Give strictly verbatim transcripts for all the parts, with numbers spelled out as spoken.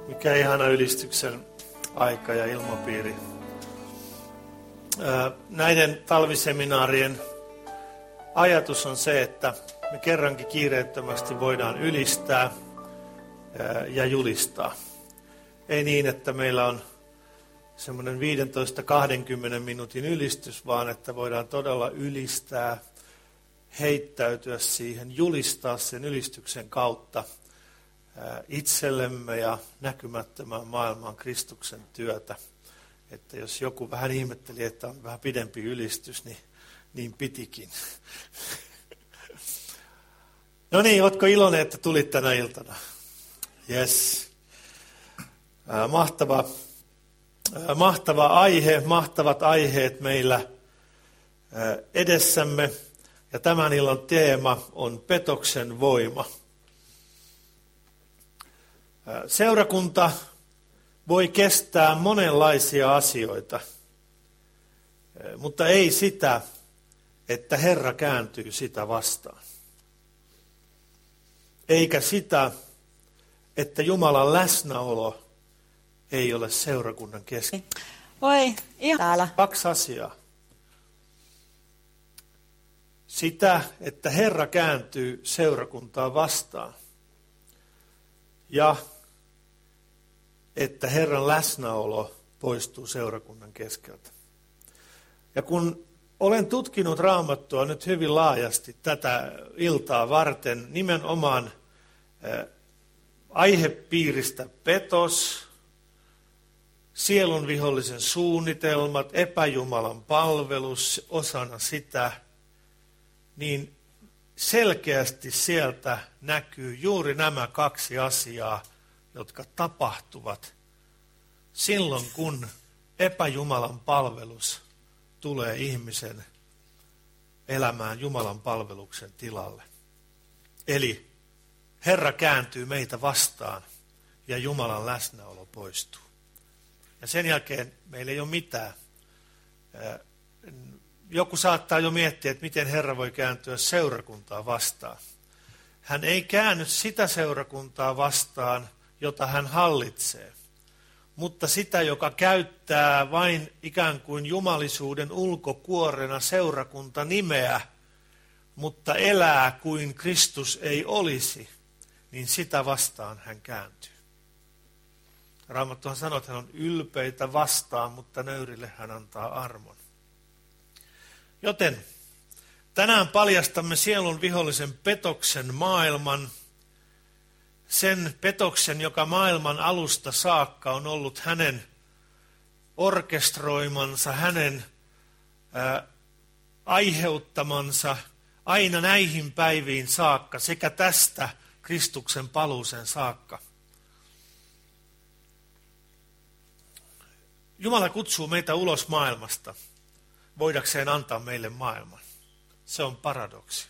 Mikä ihana ylistyksen aika ja ilmapiiri. Näiden talviseminaarien ajatus on se, että me kerrankin kiireettömästi voidaan ylistää ja julistaa. Ei niin, että meillä on semmoinen viisitoista kaksikymmentä minuutin ylistys, vaan että voidaan todella ylistää, heittäytyä siihen, julistaa sen ylistyksen kautta itsellemme ja näkymättömään maailmaan Kristuksen työtä. Että jos joku vähän ihmetteli, että on vähän pidempi ylistys, niin, niin pitikin. No niin, ootko iloinen, että tulit tänä iltana? Yes. Äh, mahtava, äh, mahtava aihe, mahtavat aiheet meillä äh, edessämme. Ja tämän illan teema on petoksen voima. Äh, seurakunta voi kestää monenlaisia asioita, äh, mutta ei sitä, että Herra kääntyy sitä vastaan. Eikä sitä, että Jumalan läsnäolo ei ole seurakunnan kesken. Oi, ihan täällä. Kaksi asiaa. Sitä, että Herra kääntyy seurakuntaa vastaan. Ja että Herran läsnäolo poistuu seurakunnan keskeltä. Ja kun olen tutkinut Raamattua nyt hyvin laajasti tätä iltaa varten, nimenomaan äh, aihepiiristä petos, sielun vihollisen suunnitelmat, epäjumalan palvelus osana sitä, niin selkeästi sieltä näkyy juuri nämä kaksi asiaa, jotka tapahtuvat silloin, kun epäjumalan palvelus tulee ihmisen elämään Jumalan palveluksen tilalle. Eli Herra kääntyy meitä vastaan ja Jumalan läsnäolo poistuu. Ja sen jälkeen meillä ei ole mitään. Joku saattaa jo miettiä, että miten Herra voi kääntyä seurakuntaa vastaan. Hän ei käänny sitä seurakuntaa vastaan, jota hän hallitsee, mutta sitä, joka käyttää vain ikään kuin jumalisuuden ulkokuorena seurakunta nimeä, mutta elää kuin Kristus ei olisi, niin sitä vastaan hän kääntyy. Raamattuhan sanoo, että hän on ylpeitä vastaan, mutta nöyrille hän antaa armon. Joten tänään paljastamme sielun vihollisen petoksen maailman, sen petoksen, joka maailman alusta saakka on ollut hänen orkestroimansa, hänen ää, aiheuttamansa aina näihin päiviin saakka, sekä tästä Kristuksen paluusen saakka. Jumala kutsuu meitä ulos maailmasta, voidakseen antaa meille maailman. Se on paradoksi.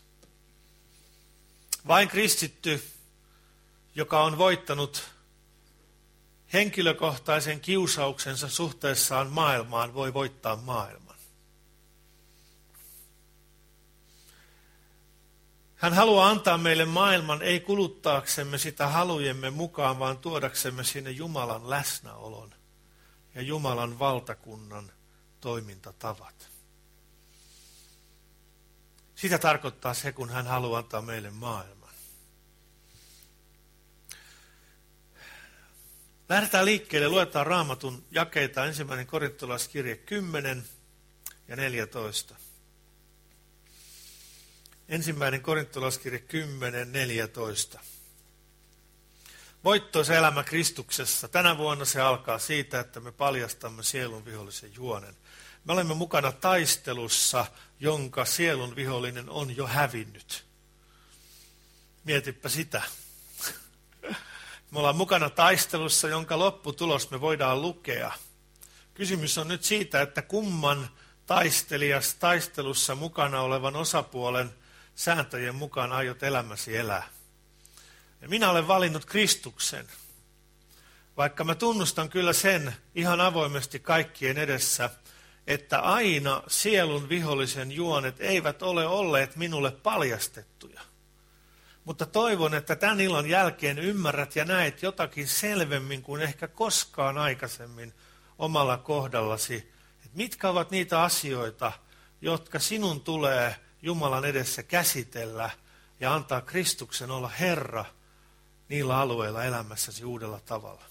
Vain kristitty, joka on voittanut henkilökohtaisen kiusauksensa suhteessaan maailmaan, voi voittaa maailman. Hän haluaa antaa meille maailman, ei kuluttaaksemme sitä halujemme mukaan, vaan tuodaksemme sinne Jumalan läsnäolon ja Jumalan valtakunnan toimintatavat. Sitä tarkoittaa se, kun hän haluaa antaa meille maailman. Lähdetään liikkeelle, luetaan Raamatun jakeita, ensimmäinen korintolaiskirje kymmenen ja neljätoista. Ensimmäinen korintolaiskirje kymmenen, neljätoista. Voittoisa elämä Kristuksessa. Tänä vuonna se alkaa siitä, että me paljastamme sielun vihollisen juonen. Me olemme mukana taistelussa, jonka sielun vihollinen on jo hävinnyt. Mietipä sitä. Me ollaan mukana taistelussa, jonka lopputulos me voidaan lukea. Kysymys on nyt siitä, että kumman taistelijas taistelussa mukana olevan osapuolen sääntöjen mukaan aiot elämäsi elää. Ja minä olen valinnut Kristuksen, vaikka mä tunnustan kyllä sen ihan avoimesti kaikkien edessä, että aina sielun vihollisen juonet eivät ole olleet minulle paljastettuja. Mutta toivon, että tämän illan jälkeen ymmärrät ja näet jotakin selvemmin kuin ehkä koskaan aikaisemmin omalla kohdallasi. Että mitkä ovat niitä asioita, jotka sinun tulee Jumalan edessä käsitellä ja antaa Kristuksen olla Herra niillä alueilla elämässäsi uudella tavalla.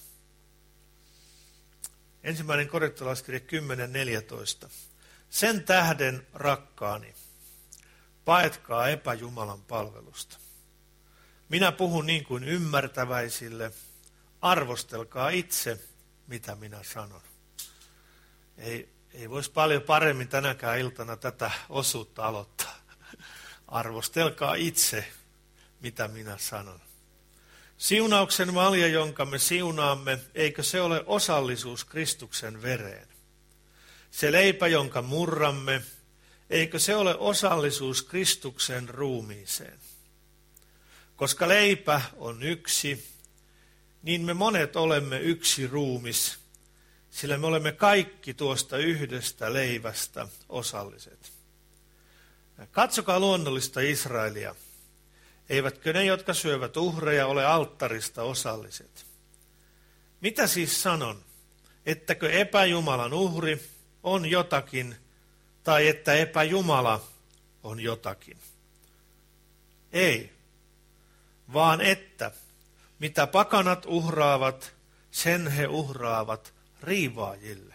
Ensimmäinen korintolaiskirje kymmenen neljätoista. Sen tähden, rakkaani, paetkaa epäjumalan palvelusta. Minä puhun niin kuin ymmärtäväisille, arvostelkaa itse, mitä minä sanon. Ei, ei voisi paljon paremmin tänäkään iltana tätä osuutta aloittaa. Arvostelkaa itse, mitä minä sanon. Siunauksen malja, jonka me siunaamme, eikö se ole osallisuus Kristuksen vereen? Se leipä, jonka murramme, eikö se ole osallisuus Kristuksen ruumiiseen? Koska leipä on yksi, niin me monet olemme yksi ruumis, sillä me olemme kaikki tuosta yhdestä leivästä osalliset. Katsokaa luonnollista Israelia. Eivätkö ne, jotka syövät uhreja, ole alttarista osalliset? Mitä siis sanon? Ettäkö epäjumalan uhri on jotakin, tai että epäjumala on jotakin? Ei, vaan että mitä pakanat uhraavat, sen he uhraavat riivaajille.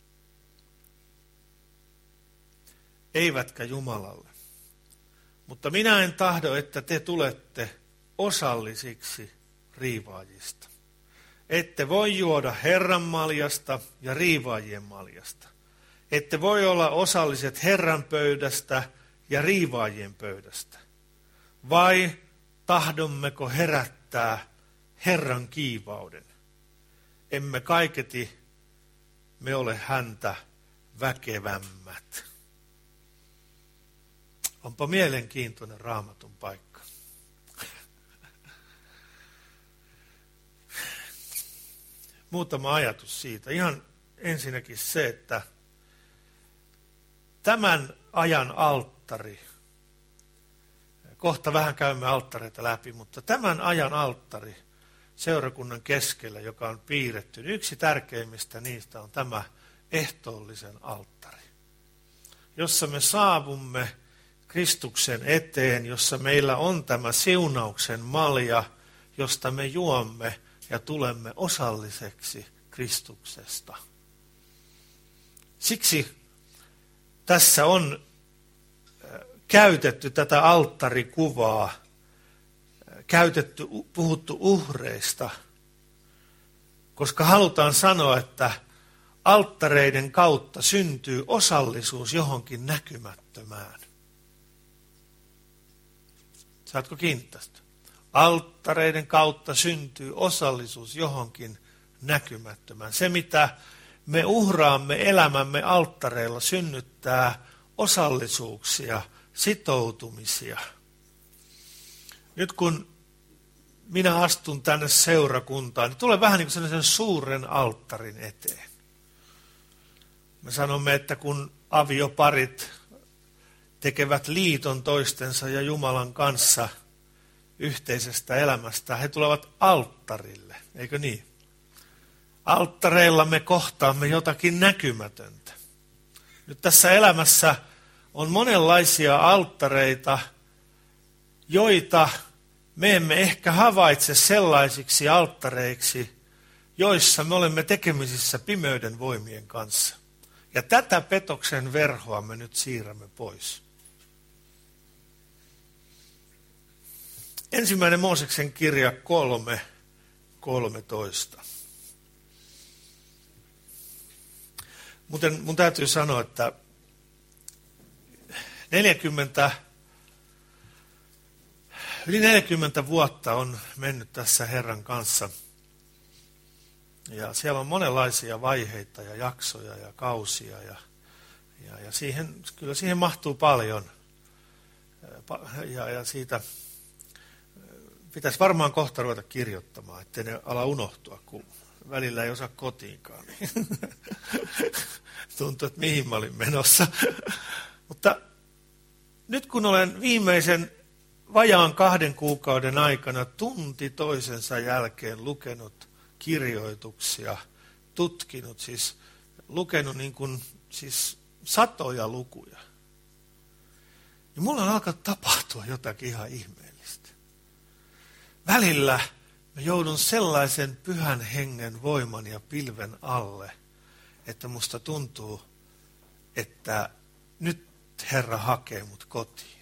Eivätkä Jumalalle. Mutta minä en tahdo, että te tulette osallisiksi riivaajista. Ette voi juoda Herran maljasta ja riivaajien maljasta. Ette voi olla osalliset Herran pöydästä ja riivaajien pöydästä. Vai tahdommeko herättää Herran kiivauden? Emme kaiketi me ole häntä väkevämmät. Onpa mielenkiintoinen Raamatun paikka. Muutama ajatus siitä. Ihan ensinnäkin se, että tämän ajan alttari, kohta vähän käymme alttareita läpi, mutta tämän ajan alttari seurakunnan keskellä, joka on piirretty, niin yksi tärkeimmistä niistä on tämä ehtoollisen alttari, jossa me saavumme Kristuksen eteen, jossa meillä on tämä siunauksen malja, josta me juomme ja tulemme osalliseksi Kristuksesta. Siksi tässä on käytetty tätä alttarikuvaa, käytetty, puhuttu uhreista, koska halutaan sanoa, että alttareiden kautta syntyy osallisuus johonkin näkymättömään. Saatko kiinnittää sitä? Alttareiden kautta syntyy osallisuus johonkin näkymättömään. Se, mitä me uhraamme elämämme alttareilla, synnyttää osallisuuksia, sitoutumisia. Nyt kun minä astun tänne seurakuntaan, niin tulee vähän niin kuin sellaisen suuren alttarin eteen. Me sanomme, että kun avioparit tekevät liiton toistensa ja Jumalan kanssa yhteisestä elämästä, he tulevat alttarille, eikö niin? Alttareilla me kohtaamme jotakin näkymätöntä. Nyt tässä elämässä on monenlaisia alttareita, joita me emme ehkä havaitse sellaisiksi alttareiksi, joissa me olemme tekemisissä pimeyden voimien kanssa. Ja tätä petoksen verhoa me nyt siirrämme pois. Ensimmäinen Mooseksen kirja kolme, kolmetoista. Muuten mun täytyy sanoa, että neljäkymmentä, yli neljäkymmentä vuotta on mennyt tässä Herran kanssa. Ja siellä on monenlaisia vaiheita ja jaksoja ja kausia. Ja, ja, ja siihen, kyllä siihen mahtuu paljon. Ja, ja siitä pitäisi varmaan kohta ruveta kirjoittamaan, ettei ne ala unohtua, kun välillä ei osaa kotiinkaan. Tuntuu, että mihin mä olin menossa. Mutta nyt kun olen viimeisen vajaan kahden kuukauden aikana tunti toisensa jälkeen lukenut kirjoituksia, tutkinut, siis lukenut niin kuin, siis satoja lukuja. Ja mulla on alkanut tapahtua jotakin ihan ihmeellistä. Välillä mä joudun sellaisen pyhän hengen voiman ja pilven alle, että musta tuntuu, että nyt Herra hakee mut kotiin.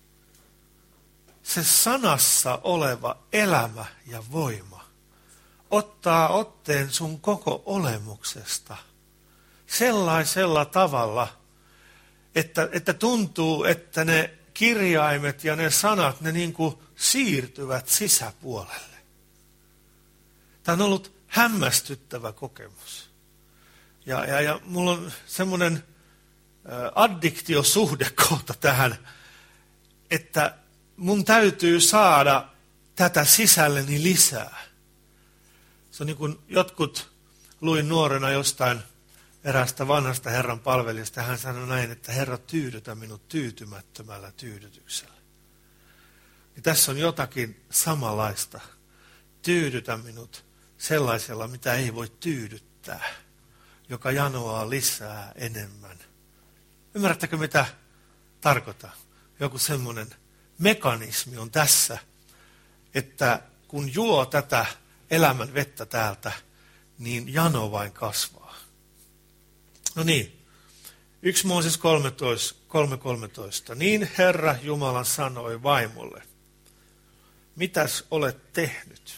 Se sanassa oleva elämä ja voima ottaa otteen sun koko olemuksesta sellaisella tavalla, että, että tuntuu, että ne kirjaimet ja ne sanat, ne niin kuin siirtyvät sisäpuolelle. Tämä on ollut hämmästyttävä kokemus. Ja, ja, ja mulla on semmoinen addiktiosuhde kohta tähän, että mun täytyy saada tätä sisälleni lisää. Se on niin kuin jotkut, luin nuorena jostain eräästä vanhasta Herran palvelijasta, hän sanoi näin, että Herra, tyydytä minut tyytymättömällä tyydytyksellä. Ja tässä on jotakin samanlaista. Tyydytä minut sellaisella, mitä ei voi tyydyttää, joka janoaa lisää enemmän. Ymmärrättekö, mitä tarkoitan? Joku semmoinen mekanismi on tässä, että kun juo tätä elämän vettä täältä, niin jano vain kasvaa. No niin, yksi Mooses kolme kolmetoista. Niin Herra Jumala sanoi vaimolle, mitäs olet tehnyt?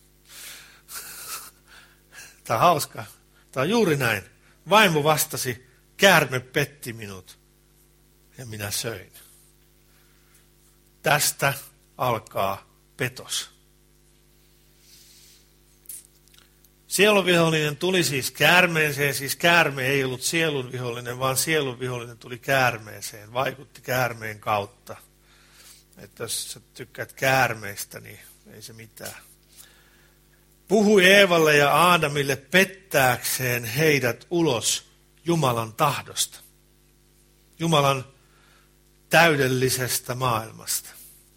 Tämä on hauska. Tämä on juuri näin. Vaimo vastasi, käärme petti minut ja minä söin. Tästä alkaa petos. Sielunvihollinen tuli siis käärmeeseen, siis käärme ei ollut sielunvihollinen, vaan sielunvihollinen tuli käärmeeseen, vaikutti käärmeen kautta. Että jos sä tykkäät käärmeistä, niin ei se mitään. Puhui Eevalle ja Aadamille pettääkseen heidät ulos Jumalan tahdosta. Jumalan täydellisestä maailmasta.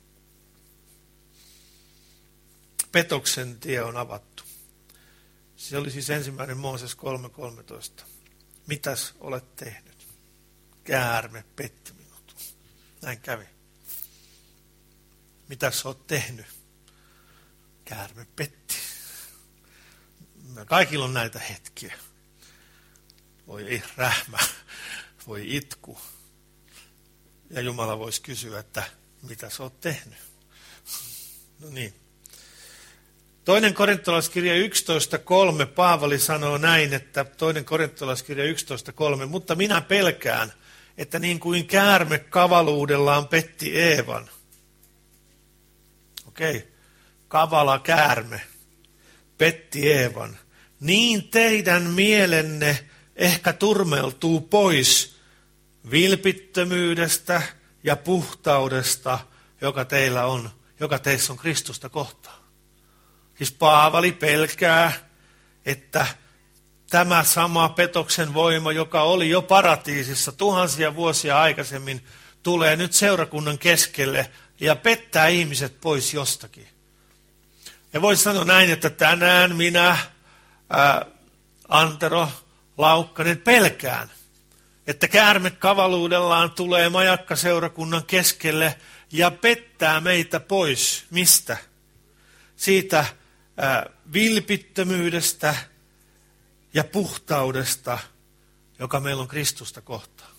Petoksen tie on avattu. Se oli siis ensimmäinen Mooses kolme kolmetoista. Mitäs olet tehnyt? Käärme petti minut. Näin kävi. Mitäs olet tehnyt? Käärme petti. Kaikilla on näitä hetkiä. Voi rähmä, voi itku. Ja Jumala voisi kysyä, että mitä sä oot tehnyt? No niin. Toinen korintolaiskirja yksitoista kolme, Paavali sanoo näin, että toinen korintolaiskirja yksitoista kolme, mutta minä pelkään, että niin kuin käärme kavaluudellaan petti Eevan. Okei, kavala käärme petti Eevan. Niin teidän mielenne ehkä turmeltuu pois vilpittömyydestä ja puhtaudesta, joka teillä on, joka teissä on Kristusta kohtaan. Siis Paavali pelkää, että tämä sama petoksen voima, joka oli jo paratiisissa tuhansia vuosia aikaisemmin, tulee nyt seurakunnan keskelle ja pettää ihmiset pois jostakin. Ja voisi sanoa näin, että tänään minä, ää, Antero Laukkanen, pelkään, että käärme kavaluudellaan tulee majakkaseurakunnan keskelle ja pettää meitä pois. Mistä? Siitä ää, vilpittömyydestä ja puhtaudesta, joka meillä on Kristusta kohtaan.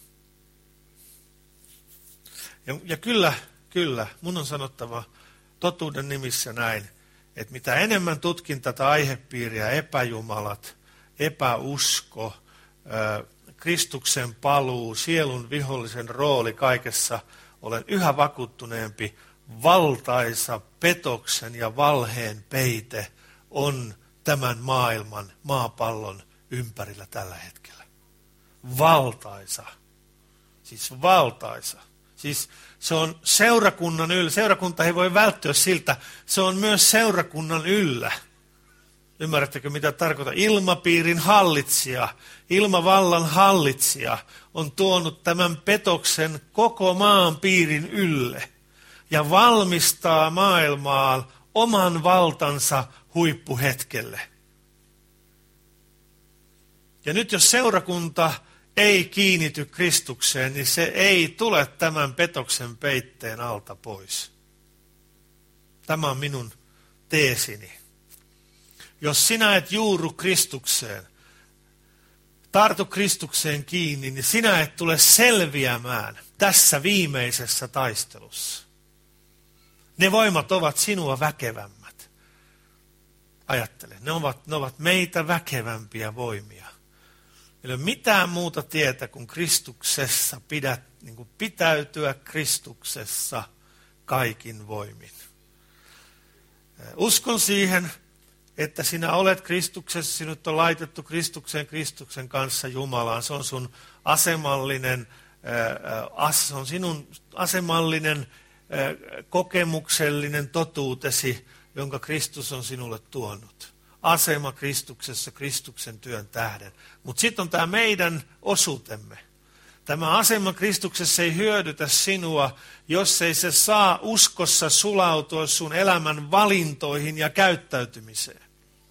Ja, ja kyllä, kyllä, mun on sanottava totuuden nimissä näin, että mitä enemmän tutkin tätä aihepiiriä, epäjumalat, epäusko, ää, Kristuksen paluu, sielun vihollisen rooli kaikessa, olen yhä vakuuttuneempi, valtaisa petoksen ja valheen peite on tämän maailman, maapallon ympärillä tällä hetkellä. Valtaisa. Siis valtaisa. Siis se on seurakunnan yllä. Seurakunta ei voi välttyä siltä. Se on myös seurakunnan yllä. Ymmärrättekö, mitä tarkoittaa? Ilmapiirin hallitsija, ilmavallan hallitsija on tuonut tämän petoksen koko maan piirin ylle. ja valmistaa maailmaa oman valtansa huippuhetkelle. Ja nyt jos seurakunta ei kiinnity Kristukseen, niin se ei tule tämän petoksen peitteen alta pois. Tämä on minun teesini. Jos sinä et juurru Kristukseen, tartu Kristukseen kiinni, niin sinä et tule selviämään tässä viimeisessä taistelussa. Ne voimat ovat sinua väkevämmät. Ajattele, ne ovat, ne ovat meitä väkevämpiä voimia. Ei ole mitään muuta tietä kuin Kristuksessa, pidät, niin kuin pitäytyä Kristuksessa kaikin voimin. Uskon siihen, että sinä olet Kristuksessa, sinut on laitettu Kristukseen, Kristuksen kanssa Jumalaan. Se on sun asemallinen, se on sinun asemallinen kokemuksellinen totuutesi, jonka Kristus on sinulle tuonut. Asema Kristuksessa, Kristuksen työn tähden. Mutta sitten on tämä meidän osuutemme. Tämä asema Kristuksessa ei hyödytä sinua, jos ei se saa uskossa sulautua sun elämän valintoihin ja käyttäytymiseen.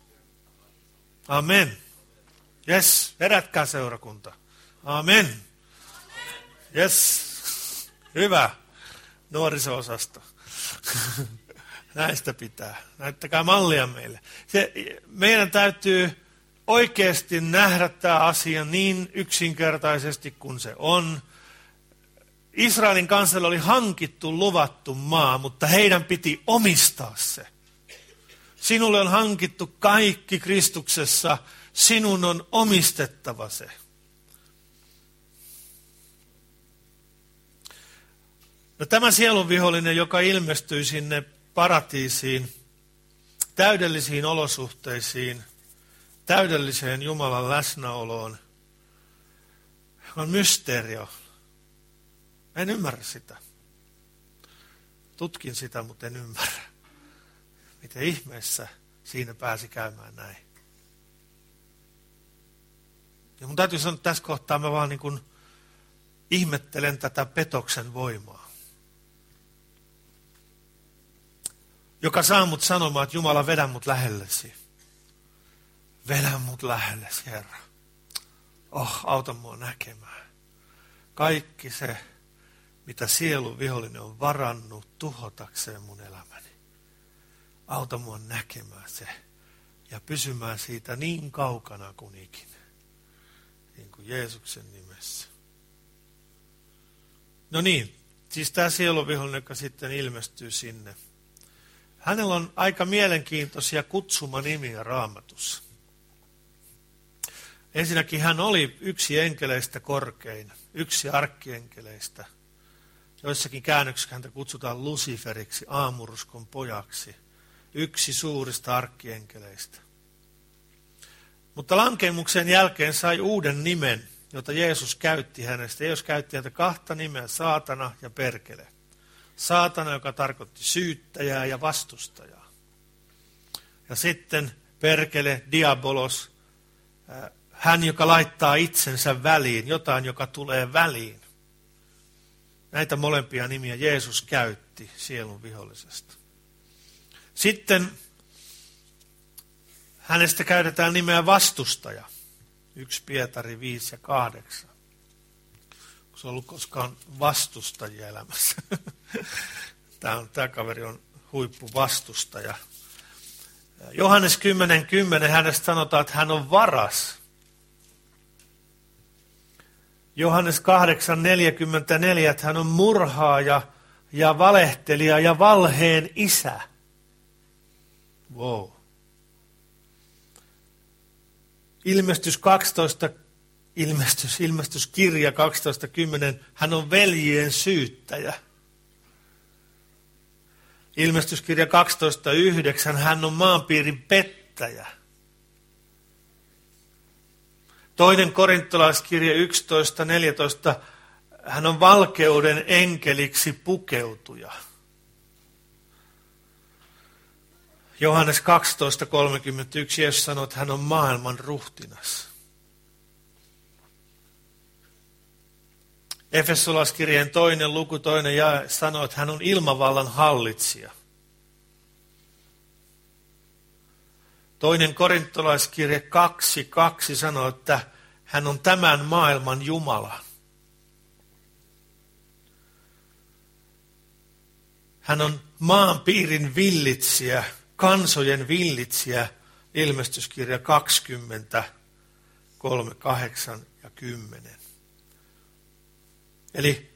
Amen. Jes, herätkää seurakunta. Amen. Jes, hyvä. Nuoriso-osasto. Näistä pitää. Näyttäkää mallia meille. Se, meidän täytyy oikeasti nähdä tämä asia niin yksinkertaisesti kuin se on. Israelin kansalle oli hankittu luvattu maa, mutta heidän piti omistaa se. Sinulle on hankittu kaikki Kristuksessa, sinun on omistettava se. No, tämä sielunvihollinen, joka ilmestyi sinne paratiisiin, täydellisiin olosuhteisiin, täydelliseen Jumalan läsnäoloon, on mysteerio. En ymmärrä sitä. Tutkin sitä, mutta en ymmärrä. Miten ihmeessä siinä pääsi käymään näin. Ja mun täytyy sanoa, että tässä kohtaa mä vaan niin kuin ihmettelen tätä petoksen voimaa. Joka saa mut sanomaan, että Jumala, vedä mut lähellesi. Vedä mut lähellesi, Herra. Oh, auta mua näkemään. Kaikki se, mitä sielun vihollinen on varannut tuhotakseen mun elämäni. Auta mua näkemään se ja pysymään siitä niin kaukana kuin ikinä. Niin kuin Jeesuksen nimessä. No niin, siis tämä sielun vihollinen, joka sitten ilmestyy sinne. Hänellä on aika mielenkiintoisia kutsumanimiä Raamatussa. Ensinnäkin hän oli yksi enkeleistä korkein, yksi arkkienkeleistä. Joissakin käännöksissä häntä kutsutaan Luciferiksi, aamuruskon pojaksi, yksi suurista arkkienkeleistä. Mutta lankeemuksen jälkeen sai uuden nimen, jota Jeesus käytti hänestä. Jeesus käytti häntä kahta nimeä, saatana ja perkele. Saatana, joka tarkoitti syyttäjää ja vastustajaa. Ja sitten perkele, diabolos, hän, joka laittaa itsensä väliin, jotain, joka tulee väliin. Näitä molempia nimiä Jeesus käytti sielun vihollisesta. Sitten hänestä käytetään nimeä vastustaja. yksi Pietari viisi ja kahdeksan. Onko se ollut koskaan vastustajia elämässä? Tämä, on, tämä kaveri on huippuvastustaja. Johannes kymmenen kymmenen hänestä sanotaan, että hän on varas. Johannes kahdeksan neljäkymmentäneljä, että hän on murhaaja ja valehtelija ja valheen isä. Wow. Ilmestys kaksitoista, ilmestys, ilmestyskirja kaksitoista kymmenen, hän on veljien syyttäjä. Ilmestyskirja kaksitoista yhdeksän, hän on maanpiirin pettäjä. Toinen korintolaiskirja yksitoista neljätoista, hän on valkeuden enkeliksi pukeutuja. Johannes kaksitoista kolmekymmentäyksi, Jeesus sanoo, että hän on maailman ruhtinas. Efesolaiskirjeen toinen luku, toinen jae sanoo, että hän on ilmavallan hallitsija. Toinen korintolaiskirje kaksi, kaksi sanoo, että hän on tämän maailman Jumala. Hän on maanpiirin villitsijä, kansojen villitsijä, ilmestyskirja kaksikymmentä, kolme, kahdeksan ja kymmenen. Eli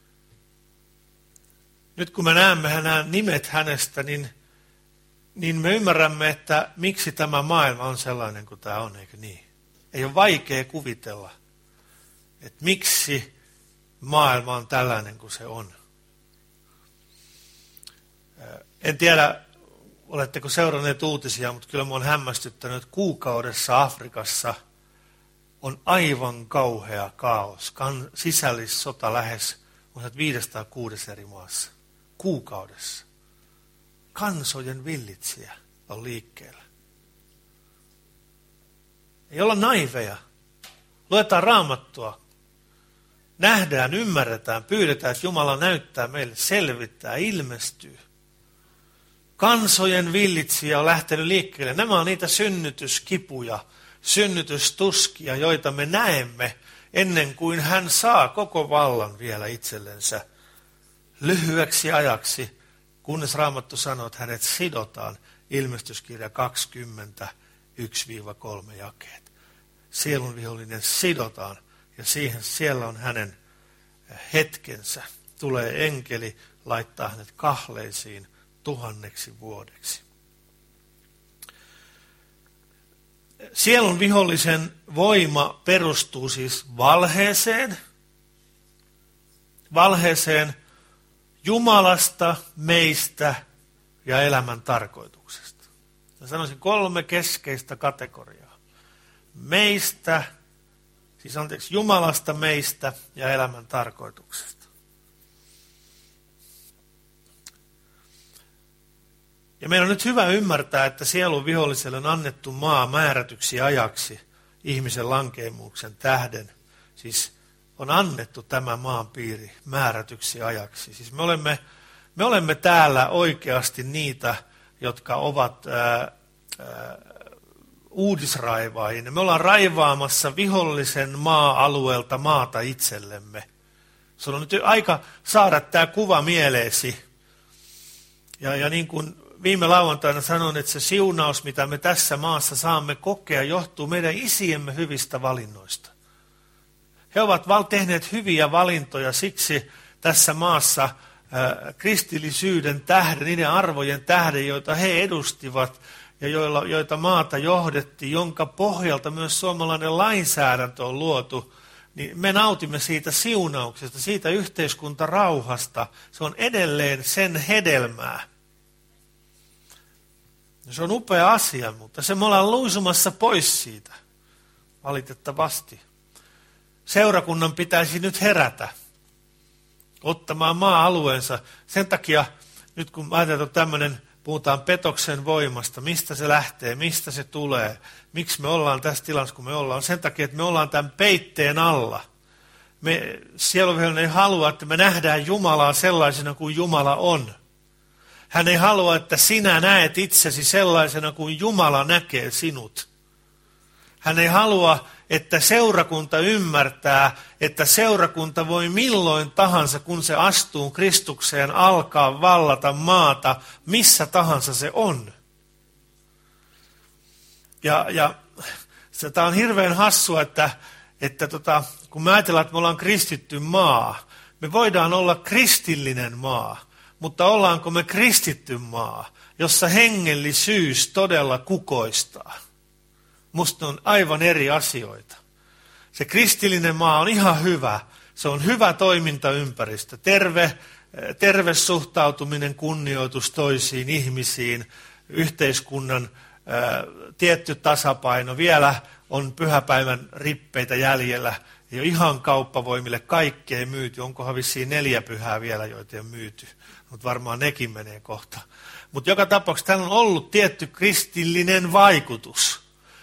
nyt kun me näemme nämä nimet hänestä, niin, niin me ymmärrämme, että miksi tämä maailma on sellainen kuin tämä on, eikö niin? Ei ole vaikea kuvitella, että miksi maailma on tällainen kuin se on. En tiedä, oletteko seuranneet uutisia, mutta kyllä minua on hämmästyttänyt, että kuukaudessa Afrikassa on aivan kauhea kaos. Sisällissota lähes on viisi tai kuusi eri maassa. Kuukaudessa. Kansojen villitsijä on liikkeellä. Ei olla naiveja. Luetaan Raamattua. Nähdään, ymmärretään, pyydetään, että Jumala näyttää meille, selvittää, ilmestyy. Kansojen villitsijä on lähtenyt liikkeelle. Nämä on niitä synnytyskipuja, synnytystuskia, joita me näemme ennen kuin hän saa koko vallan vielä itsellensä lyhyeksi ajaksi, kunnes Raamattu sanoo, että hänet sidotaan. Ilmestyskirja kaksikymmentä, yksi kolme jakeet. Sielun vihollinen sidotaan ja siihen, siellä on hänen hetkensä. Tulee enkeli laittaa hänet kahleisiin tuhanneksi vuodeksi. Sielun vihollisen voima perustuu siis valheeseen, valheeseen Jumalasta, meistä ja elämän tarkoituksesta. Mä sanoisin kolme keskeistä kategoriaa. Meistä, siis anteeksi, Jumalasta, meistä ja elämän tarkoituksesta. Ja meidän on nyt hyvä ymmärtää, että sielun viholliselle on annettu maa määrätyksi ajaksi ihmisen lankeemuksen tähden. Siis on annettu tämä maanpiiri määrätyksi ajaksi. Siis me olemme, me olemme täällä oikeasti niitä, jotka ovat ää, ää, uudisraivaajia. Me ollaan raivaamassa vihollisen maa-alueelta maata itsellemme. Se on nyt aika saada tämä kuva mieleesi. Ja, ja niin kuin viime lauantaina sanon, että se siunaus, mitä me tässä maassa saamme kokea, johtuu meidän isiemme hyvistä valinnoista. He ovat val- tehneet hyviä valintoja, siksi tässä maassa äh, kristillisyyden tähden, niiden arvojen tähden, joita he edustivat ja joilla, joita maata johdettiin, jonka pohjalta myös suomalainen lainsäädäntö on luotu, niin me nautimme siitä siunauksesta, siitä yhteiskuntarauhasta. Se on edelleen sen hedelmää. Se on upea asia, mutta se me ollaan luisumassa pois siitä, valitettavasti. Seurakunnan pitäisi nyt herätä, ottamaan maa-alueensa. Sen takia, nyt kun ajatellaan tämmöinen, puhutaan petoksen voimasta, mistä se lähtee, mistä se tulee, miksi me ollaan tässä tilassa, kun me ollaan. Sen takia, että me ollaan tämän peitteen alla. Me, sieluvihollinen ei halua, että me nähdään Jumalaa sellaisena kuin Jumala on. Hän ei halua, että sinä näet itsesi sellaisena kuin Jumala näkee sinut. Hän ei halua, että seurakunta ymmärtää, että seurakunta voi milloin tahansa, kun se astuu Kristukseen, alkaa vallata maata, missä tahansa se on. Ja, ja tämä on hirveän hassua, että, että tota, kun me ajatellaan, että me ollaan kristitty maa, me voidaan olla kristillinen maa. Mutta ollaanko me kristitty maa, jossa hengellisyys todella kukoistaa? Musta on aivan eri asioita. Se kristillinen maa on ihan hyvä. Se on hyvä toimintaympäristö. Terve, terve suhtautuminen, kunnioitus toisiin ihmisiin, yhteiskunnan ää, tietty tasapaino. Vielä on pyhäpäivän rippeitä jäljellä. Ei ole ihan kauppavoimille kaikkea myyty. Onkohan vissiin neljä pyhää vielä, joita ei ole myyty. Mutta varmaan nekin menee kohta. Mutta joka tapauksessa täällä on ollut tietty kristillinen vaikutus.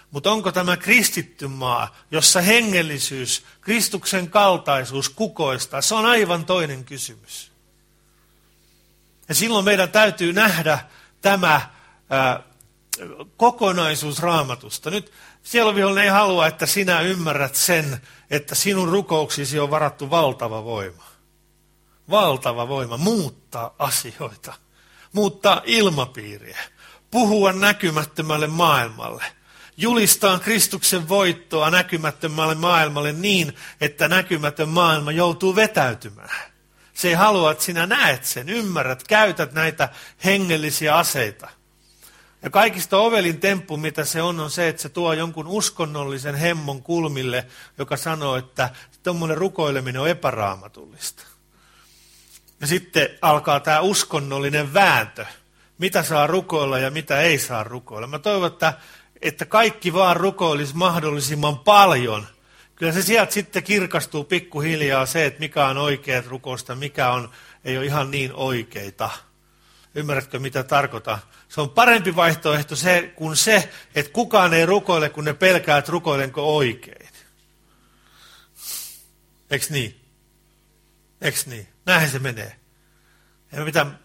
Mutta onko tämä kristitty maa, jossa hengellisyys, Kristuksen kaltaisuus kukoistaa? Se on aivan toinen kysymys. Ja silloin meidän täytyy nähdä tämä ää, kokonaisuus Raamatusta. Nyt sieluvihollinen ei halua, että sinä ymmärrät sen, että sinun rukouksisi on varattu valtava voima. Valtava voima muuttaa asioita, muuttaa ilmapiiriä, puhua näkymättömälle maailmalle, julistaa Kristuksen voittoa näkymättömälle maailmalle niin, että näkymätön maailma joutuu vetäytymään. Se ei halua, että sinä näet sen, ymmärrät, käytät näitä hengellisiä aseita. Ja kaikista ovelin temppu, mitä se on, on se, että se tuo jonkun uskonnollisen hemmon kulmille, joka sanoo, että tuommoinen rukoileminen on epäraamatullista. Ja sitten alkaa tämä uskonnollinen vääntö, mitä saa rukoilla ja mitä ei saa rukoilla. Mä toivon, että, että kaikki vaan rukoilisi mahdollisimman paljon. Kyllä se sieltä sitten kirkastuu pikkuhiljaa se, että mikä on oikeat rukousta, mikä on, ei ole ihan niin oikeita. Ymmärrätkö, mitä tarkoitan? Se on parempi vaihtoehto se, kuin se, että kukaan ei rukoile, kun ne pelkää, että rukoilenko oikein. Eiks niin? Eiks niin? Näinhän se menee. Ei mitään.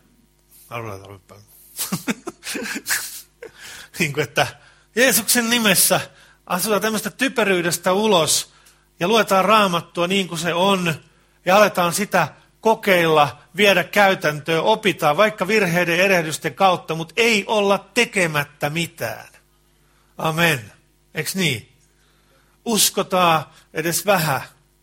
Niin kuin, että Jeesuksen nimessä asutaan tämmöistä typeryydestä ulos ja luetaan Raamattua niin kuin se on ja aletaan sitä kokeilla, viedä käytäntöön, opitaan vaikka virheiden ja erehdysten kautta, mutta ei olla tekemättä mitään. Amen. Eiks niin? Uskotaan edes vähän.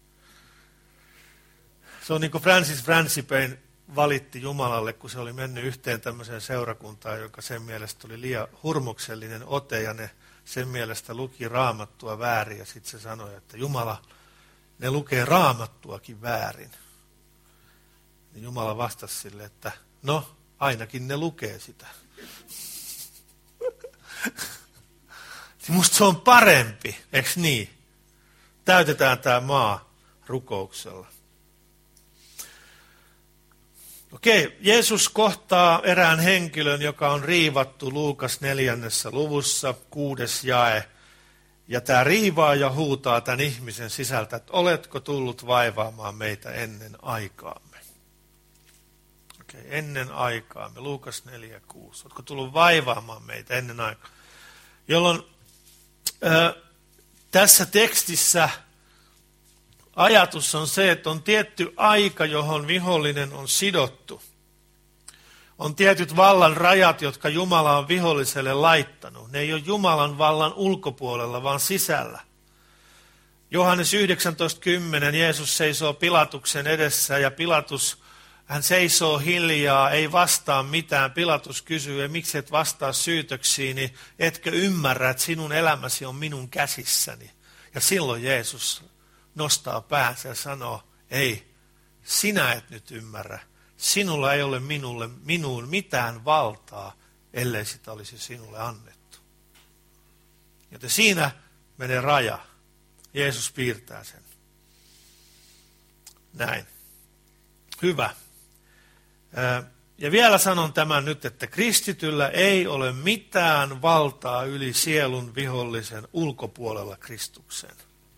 Se on niin kuin Francis Francipain valitti Jumalalle, kun se oli mennyt yhteen tämmöiseen seurakuntaan, joka sen mielestä oli liian hurmoksellinen ote, ja ne sen mielestä luki Raamattua väärin, ja sitten se sanoi, että Jumala, ne lukee Raamattuakin väärin. Niin Jumala vastasi sille, että no, ainakin ne lukee sitä. Musta se on parempi, eikö niin? Täytetään tämä maa rukouksella. Okei, Jeesus kohtaa erään henkilön, joka on riivattu Luukas neljännessä luvussa, kuudes jae. Ja tämä riivaa ja huutaa tämän ihmisen sisältä, että oletko tullut vaivaamaan meitä ennen aikaamme? Okei, ennen aikaamme, Luukas neljä kuusi. Oletko tullut vaivaamaan meitä ennen aikaa? Jolloin äh, tässä tekstissä ajatus on se, että on tietty aika, johon vihollinen on sidottu. On tietyt vallan rajat, jotka Jumala on viholliselle laittanut. Ne ei ole Jumalan vallan ulkopuolella, vaan sisällä. Johannes yhdeksäntoista kymmenen Jeesus seisoo Pilatuksen edessä ja Pilatus, hän seisoo hiljaa, ei vastaa mitään. Pilatus kysyy, miksi et vastaa syytöksiini, etkö ymmärrä, että sinun elämäsi on minun käsissäni. Ja silloin Jeesus nostaa päänsä ja sanoo, ei, sinä et nyt ymmärrä. Sinulla ei ole minulle, minuun mitään valtaa, ellei sitä olisi sinulle annettu. Joten siinä menee raja. Jeesus piirtää sen. Näin. Hyvä. Ja vielä sanon tämän nyt, että kristityllä ei ole mitään valtaa yli sielun vihollisen ulkopuolella Kristukseen.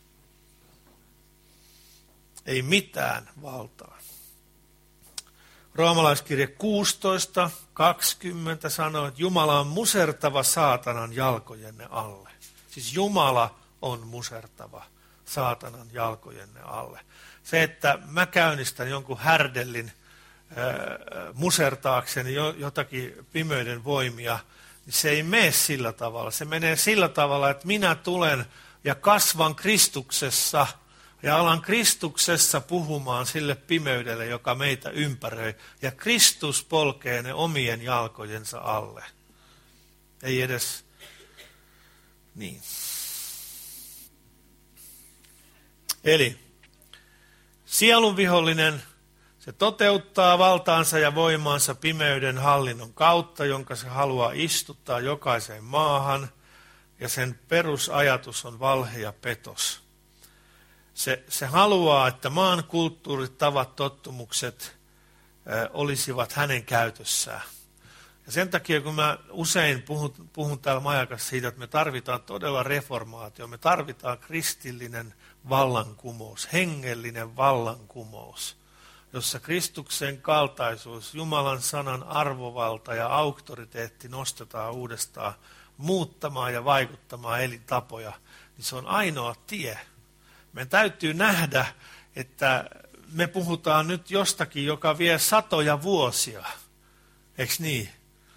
Ei mitään valtaa. Roomalaiskirje kuusitoista kaksikymmentä sanoo, että Jumala on musertava saatanan jalkojenne alle. Siis Jumala on musertava saatanan jalkojenne alle. Se, että mä käynnistän jonkun härdellin äh, musertaakseni jotakin pimeyden voimia, niin se ei mene sillä tavalla. Se menee sillä tavalla, että minä tulen ja kasvan Kristuksessa ja alan Kristuksessa puhumaan sille pimeydelle, joka meitä ympäröi. Ja Kristus polkee ne omien jalkojensa alle. Ei edes niin. Eli sielun vihollinen, se toteuttaa valtaansa ja voimaansa pimeyden hallinnon kautta, jonka se haluaa istuttaa jokaiseen maahan. Ja sen perusajatus on valhe ja petos. Se, se haluaa, että maan kulttuurit, tavat, tottumukset ö, olisivat hänen käytössään. Ja sen takia, kun mä usein puhun, puhun täällä Majakassa siitä, että me tarvitaan todella reformaatio, me tarvitaan kristillinen vallankumous, hengellinen vallankumous, jossa Kristuksen kaltaisuus, Jumalan sanan arvovalta ja auktoriteetti nostetaan uudestaan muuttamaan ja vaikuttamaan elintapoja, niin se on ainoa tie. Meidän täytyy nähdä, että me puhutaan nyt jostakin, joka vie satoja vuosia. Eikö niin?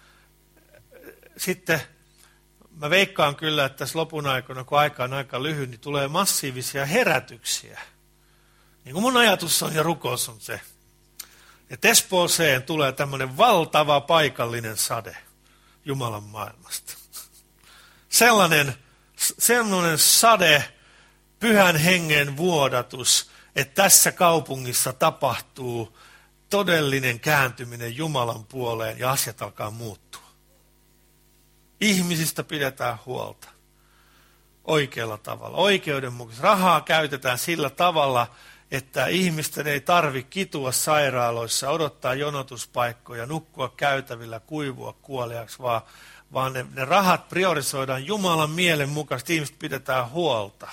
Sitten mä veikkaan kyllä, että tässä lopun aikana, kun aika on aika lyhyt, niin tulee massiivisia herätyksiä. Niin kuin mun ajatus on ja rukous on se, että Espooseen tulee tämmöinen valtava paikallinen sade Jumalan maailmasta. Sellainen, sellainen sade, pyhän hengen vuodatus, että tässä kaupungissa tapahtuu todellinen kääntyminen Jumalan puoleen ja asiat alkaa muuttua. Ihmisistä pidetään huolta oikealla tavalla, oikeudenmukaisesti. Rahaa käytetään sillä tavalla, että ihmisten ei tarvitse kitua sairaaloissa, odottaa jonotuspaikkoja, nukkua käytävillä, kuivua kuoliaksi, vaan, vaan ne, ne rahat priorisoidaan Jumalan mielen mukaisesti, ihmiset pidetään huolta.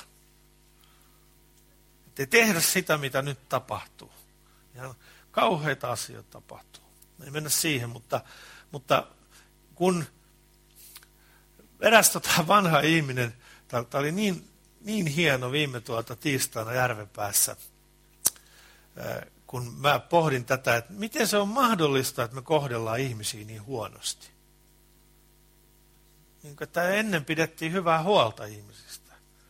Että ei tehdä sitä, mitä nyt tapahtuu. Ja kauheita asioita tapahtuu. Ei mennä siihen, mutta, mutta kun eräs tota vanha ihminen, tämä oli niin, niin hieno viime tuota tiistaina Järvenpäässä, kun mä pohdin tätä, että miten se on mahdollista, että me kohdellaan ihmisiä niin huonosti. Niin, että ennen pidettiin hyvää huolta ihmisistä.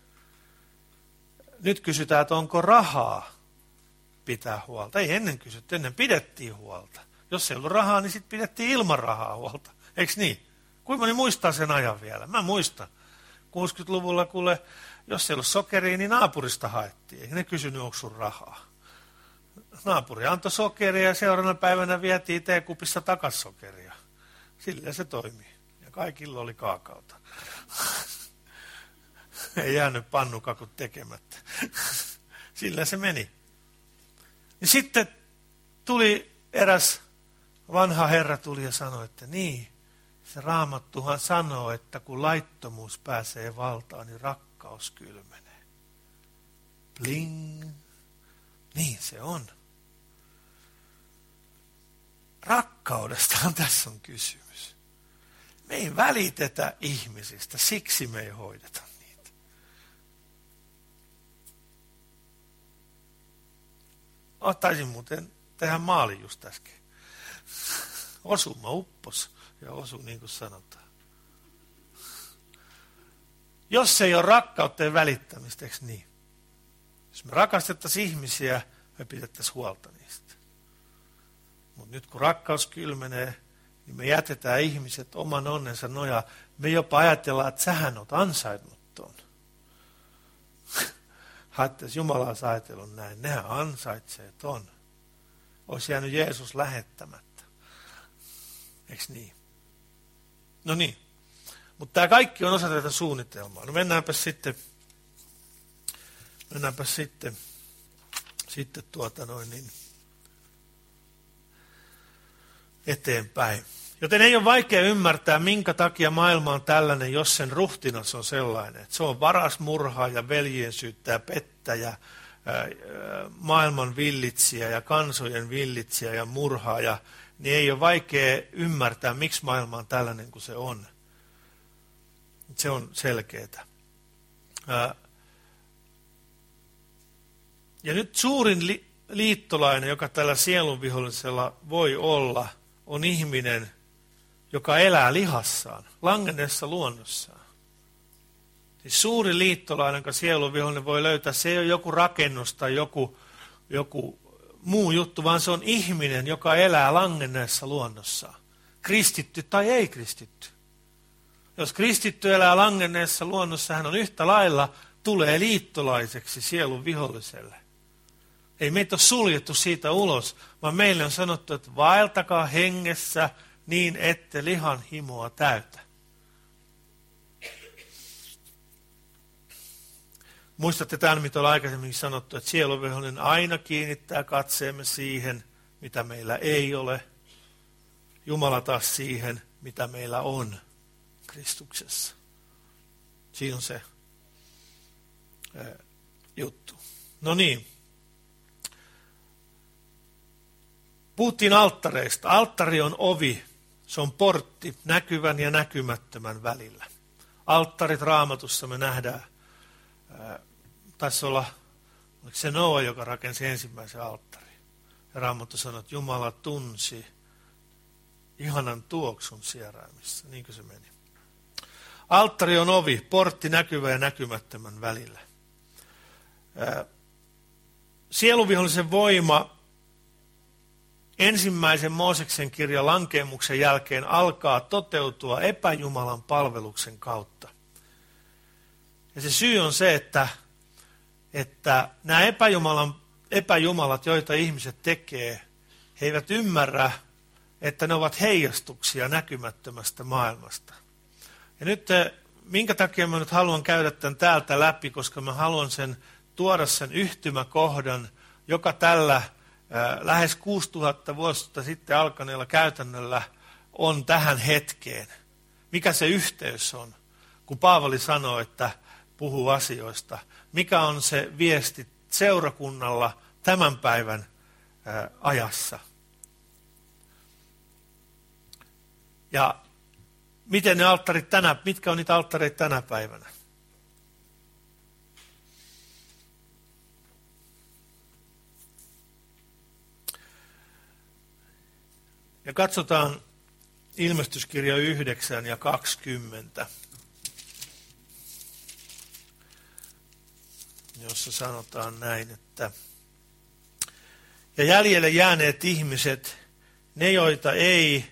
Nyt kysytään, että onko rahaa pitää huolta. Ei ennen kysytty, ennen pidettiin huolta. Jos ei ollut rahaa, niin sitten pidettiin ilman rahaa huolta. Eikö niin? Kuinka moni muistaa sen ajan vielä? Mä muistan. kuusikymmentäluvulla, kuule, jos ei ollut sokeria, niin naapurista haettiin. Ei ne kysynyt, onko sun rahaa. Naapuri antoi sokeria ja seuraavana päivänä vietiin teekupissa takas sokeria. Sillä se toimii. Ja kaikilla oli kaakaota. Ei jäänyt pannukakut tekemättä. Sillä se meni. Ja sitten tuli eräs vanha herra tuli ja sanoi, että niin, se Raamattuhan sanoo, että kun laittomuus pääsee valtaan, niin rakkaus kylmenee. Bling. Niin se on. Rakkaudestahan tässä on kysymys. Me ei välitetä ihmisistä, siksi me ei hoideta niitä. Oh, taisin muuten tehdä maalin just äsken. Osuma uppos ja osu niin kuin sanotaan. Jos ei ole rakkautta ja välittämistä, eikö niin? Jos me rakastettaisiin ihmisiä, me pidettäisiin huolta niistä. Mutta nyt kun rakkaus kylmenee, niin me jätetään ihmiset oman onnensa nojaan. Me jopa ajatellaan, että sähän olet ansainnut ton. Haettaisiin Jumala olisi ajatellut näin. Nehän ansaitsee ton. Olisi jäänyt Jeesus lähettämättä. Eikö niin? No niin. Mutta tämä kaikki on osa tätä suunnitelmaa. No mennäänpä sitten, mennäänpä sitten, sitten tuota noin niin eteenpäin. Joten ei ole vaikea ymmärtää, minkä takia maailma on tällainen, jos sen ruhtinas on sellainen. Että se on varas, murhaaja, veljien syyttäjä, pettäjä, ää, maailman villitsijä ja kansojen villitsijä ja murhaaja. Niin ei ole vaikea ymmärtää, miksi maailma on tällainen kuin se on. Se on selkeää. Ja nyt suurin li- liittolainen, joka tällä sielunvihollisella voi olla, on ihminen, joka elää lihassaan, langenneessa luonnossaan. Siis suuri liittolainen, joka sielunvihollinen voi löytää, se ei ole joku rakennus tai joku, joku muu juttu, vaan se on ihminen, joka elää langenneessa luonnossaan. Kristitty tai ei kristitty. Jos kristitty elää langenneessa luonnossa, hän on yhtä lailla, tulee liittolaiseksi sielun viholliselle. Ei meitä ole suljettu siitä ulos, vaan meille on sanottu, että vaeltakaa hengessä niin, ette lihan himoa täytä. Muistatte tämän, mitä on aikaisemmin sanottu, että sieluvihollinen aina kiinnittää katseemme siihen, mitä meillä ei ole. Jumala taas siihen, mitä meillä on Kristuksessa. Siinä on se ää, juttu. No niin. Puhuttiin alttareista. Alttari on ovi. Se on portti näkyvän ja näkymättömän välillä. Alttarit Raamatussa me nähdään. Ää, taisi olla, oliko se Noa, joka rakensi ensimmäisen alttarin. Ja Raamattu sanoi, että Jumala tunsi ihanan tuoksun sieraimissa. Niinkö se meni? Alttari on ovi, portti näkyvän ja näkymättömän välillä. Ää, sieluvihollisen voima ensimmäisen Mooseksen kirjan lankeemuksen jälkeen alkaa toteutua epäjumalan palveluksen kautta. Ja se syy on se, että, että nämä epäjumalan, epäjumalat, joita ihmiset tekee, he eivät ymmärrä, että ne ovat heijastuksia näkymättömästä maailmasta. Ja nyt minkä takia mä nyt haluan käydä tämän täältä läpi, koska mä haluan sen tuoda sen yhtymäkohdan, joka tällä lähes kuusituhatta vuotta sitten alkaneella käytännöllä on tähän hetkeen. Mikä se yhteys on, kun Paavali sanoo, että puhuu asioista. Mikä on se viesti seurakunnalla tämän päivän ajassa. Ja miten ne alttarit tänä, mitkä on niitä alttareita tänä päivänä? Ja katsotaan ilmestyskirja yhdeksän ja kaksikymmentä, jossa sanotaan näin, että ja jäljelle jääneet ihmiset, ne joita ei,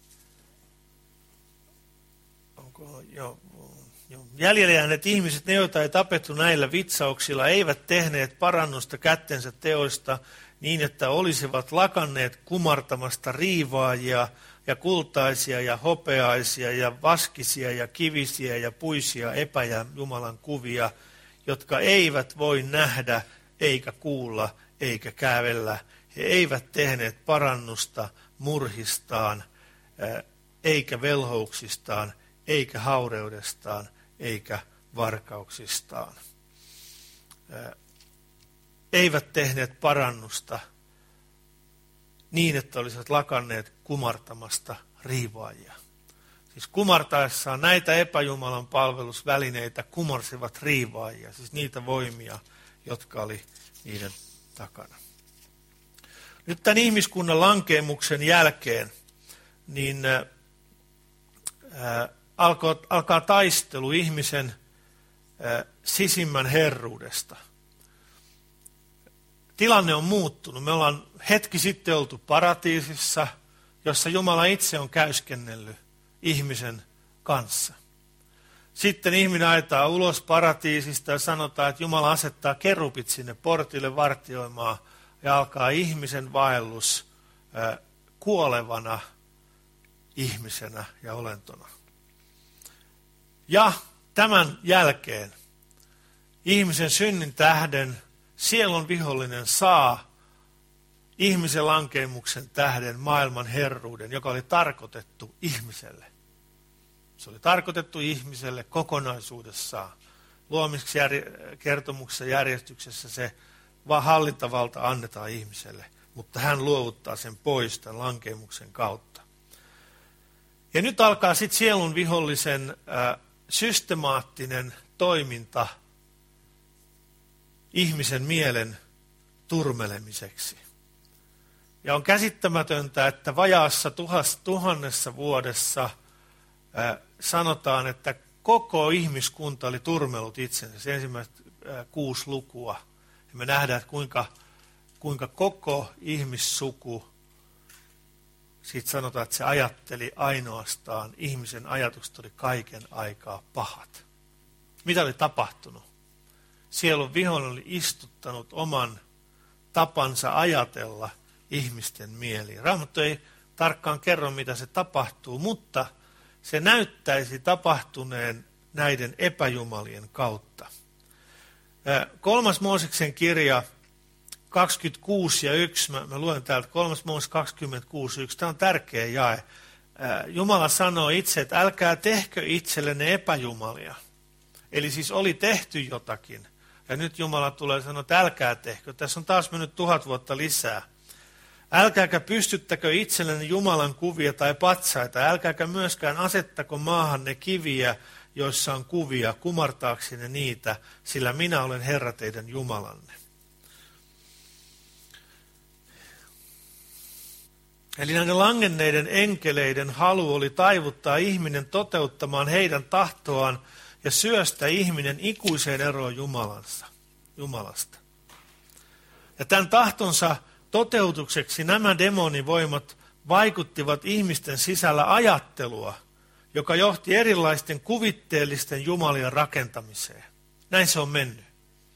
onko, jo, jo, jäljelle jääneet ihmiset, ne joita ei tapettu näillä vitsauksilla, eivät tehneet parannusta kättensä teoista, niin, että olisivat lakanneet kumartamasta riivaajia ja kultaisia ja hopeaisia ja vaskisia ja kivisiä ja puisia epäjä Jumalan kuvia, jotka eivät voi nähdä eikä kuulla eikä kävellä. He eivät tehneet parannusta murhistaan, eikä velhouksistaan, eikä haureudestaan, eikä varkauksistaan. Eivät tehneet parannusta niin, että olisivat lakanneet kumartamasta riivaajia. Siis kumartaessaan näitä epäjumalan palvelusvälineitä kumarsivat riivaajia, siis niitä voimia, jotka oli niiden takana. Nyt tämän ihmiskunnan lankeemuksen jälkeen niin ää, alkaa, alkaa taistelu ihmisen ää, sisimmän herruudesta. Tilanne on muuttunut. Me ollaan hetki sitten oltu paratiisissa, jossa Jumala itse on käyskennellyt ihmisen kanssa. Sitten ihminen ajetaan ulos paratiisista ja sanotaan, että Jumala asettaa kerupit sinne portille vartioimaan ja alkaa ihmisen vaellus äh, kuolevana ihmisenä ja olentona. Ja tämän jälkeen ihmisen synnin tähden sielun vihollinen saa ihmisen lankeemuksen tähden maailman herruuden, joka oli tarkoitettu ihmiselle. Se oli tarkoitettu ihmiselle kokonaisuudessaan. Luomiskertomuksessa järjestyksessä se vaan hallintavalta annetaan ihmiselle, mutta hän luovuttaa sen pois tämän lankeemuksen kautta. Ja nyt alkaa sitten sielun vihollisen äh, systemaattinen toiminta ihmisen mielen turmelemiseksi. Ja on käsittämätöntä, että vajaassa tuhas, tuhannessa vuodessa äh, sanotaan, että koko ihmiskunta oli turmellut itsensä. Se ensimmäiset äh, kuusi lukua. Ja me nähdään, että kuinka, kuinka koko ihmissuku, siitä sanotaan, että se ajatteli ainoastaan, ihmisen ajatukset oli kaiken aikaa pahat. Mitä oli tapahtunut? Sielun vihollinen oli istuttanut oman tapansa ajatella ihmisten mieliin. Raamattu ei tarkkaan kerro, mitä se tapahtuu, mutta se näyttäisi tapahtuneen näiden epäjumalien kautta. Kolmas Mooseksen kirja kaksikymmentäkuusi ja yksi, mä, mä luen täältä kolmas Mooses kaksikymmentäkuusi yksi, tämä on tärkeä jae. Jumala sanoo itse, että älkää tehkö itsellenne epäjumalia. Eli siis oli tehty jotakin. Ja nyt Jumala tulee sanoa, että älkää tehkö. Tässä on taas mennyt tuhat vuotta lisää. Älkääkä pystyttäkö itsellenne Jumalan kuvia tai patsaita. Älkääkä myöskään asettako maahanne kiviä, joissa on kuvia, kumartaaksenne niitä, sillä minä olen Herra teidän Jumalanne. Eli näiden langenneiden enkeleiden halu oli taivuttaa ihminen toteuttamaan heidän tahtoaan ja syöstä ihminen ikuiseen eroon Jumalansa, Jumalasta. Ja tämän tahtonsa toteutukseksi nämä demonivoimat vaikuttivat ihmisten sisällä ajattelua, joka johti erilaisten kuvitteellisten jumalien rakentamiseen. Näin se on mennyt.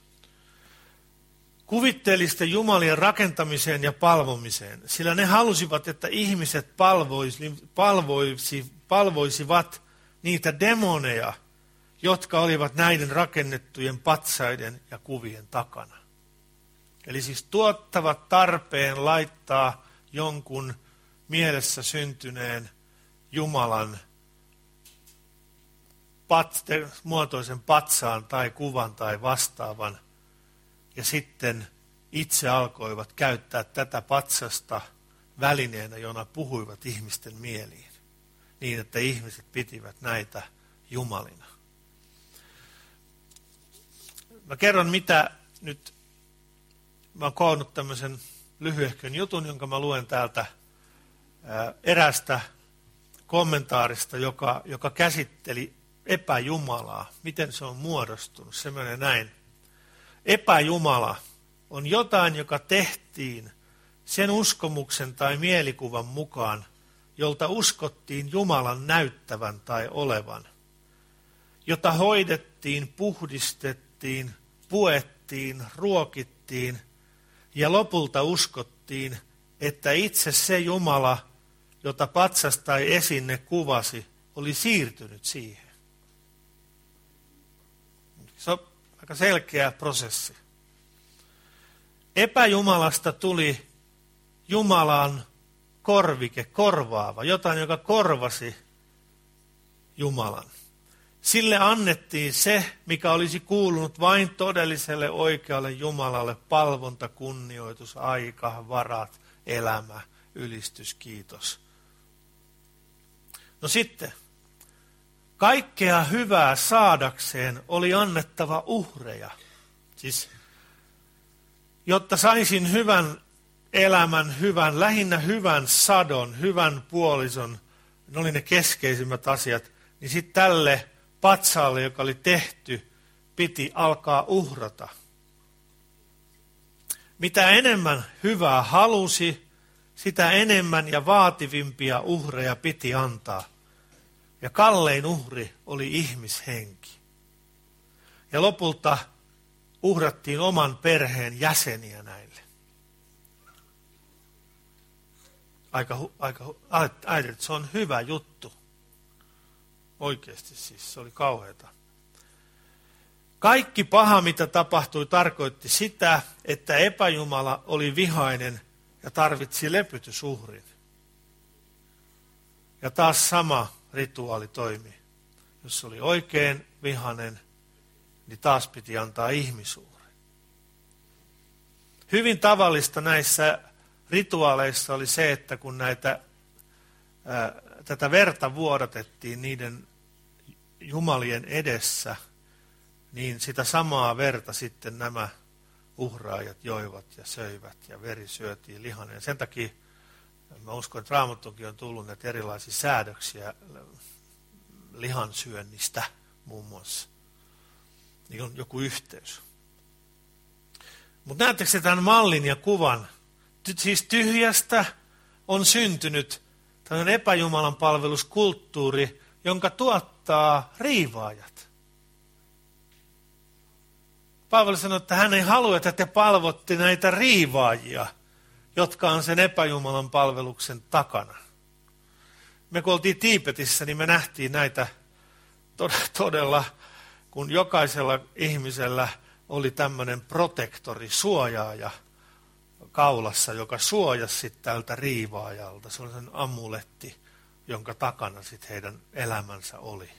Kuvitteellisten jumalien rakentamiseen ja palvomiseen, sillä ne halusivat, että ihmiset palvoisi, palvoisi, palvoisivat niitä demoneja, jotka olivat näiden rakennettujen patsaiden ja kuvien takana. Eli siis tuottavat tarpeen laittaa jonkun mielessä syntyneen Jumalan patste, muotoisen patsaan tai kuvan tai vastaavan. Ja sitten itse alkoivat käyttää tätä patsasta välineenä, jona puhuivat ihmisten mieliin. Niin, että ihmiset pitivät näitä jumalina. Mä kerron, mitä nyt, mä oon koonnut tämmöisen lyhyehkön jutun, jonka mä luen täältä ää, erästä kommentaarista, joka, joka käsitteli epäjumalaa. Miten se on muodostunut? Se menee näin. Epäjumala on jotain, joka tehtiin sen uskomuksen tai mielikuvan mukaan, jolta uskottiin Jumalan näyttävän tai olevan, jota hoidettiin, puhdistettiin, puettiin, ruokittiin ja lopulta uskottiin, että itse se Jumala, jota patsas tai esinne kuvasi, oli siirtynyt siihen. Se on aika selkeä prosessi. Epäjumalasta tuli Jumalan korvike, korvaava, jotain, joka korvasi Jumalan. Sille annettiin se, mikä olisi kuulunut vain todelliselle oikealle Jumalalle: palvonta, kunnioitus, aika, varat, elämä, ylistys, kiitos. No sitten, kaikkea hyvää saadakseen oli annettava uhreja. Siis, jotta saisin hyvän elämän, hyvän, lähinnä hyvän sadon, hyvän puolison, ne oli ne keskeisimmät asiat, niin sitten tälle patsaalle, joka oli tehty, piti alkaa uhrata. Mitä enemmän hyvää halusi, sitä enemmän ja vaativimpia uhreja piti antaa. Ja kallein uhri oli ihmishenki. Ja lopulta uhrattiin oman perheen jäseniä näille. Aika, aika, äidit, se on hyvä juttu. Oikeasti siis, se oli kauheata. Kaikki paha, mitä tapahtui, tarkoitti sitä, että epäjumala oli vihainen ja tarvitsi lepytysuhrin. Ja taas sama rituaali toimi. Jos oli oikein vihainen, niin taas piti antaa ihmisuhri. Hyvin tavallista näissä rituaaleissa oli se, että kun näitä, ää, tätä verta vuodatettiin niiden jumalien edessä, niin sitä samaa verta sitten nämä uhraajat joivat ja söivät ja veri syötiin lihaneen. Sen takia mä uskon, että Raamattukin on tullut näitä erilaisia säädöksiä lihansyönnistä muun muassa. Niin on joku yhteys. Mutta näettekö se tämän mallin ja kuvan? Siis tyhjästä on syntynyt tällainen epäjumalan palveluskulttuuri, jonka tuottaa riivaajat. Paavali sanoi, että hän ei halua, että te palvotte näitä riivaajia, jotka on sen epäjumalan palveluksen takana. Me kun oltiin Tiibetissä, niin me nähtiin näitä todella, kun jokaisella ihmisellä oli tämmöinen protektori, suojaaja kaulassa, joka suojasi tältä riivaajalta. Se oli sen amuletti, jonka takana sitten heidän elämänsä oli.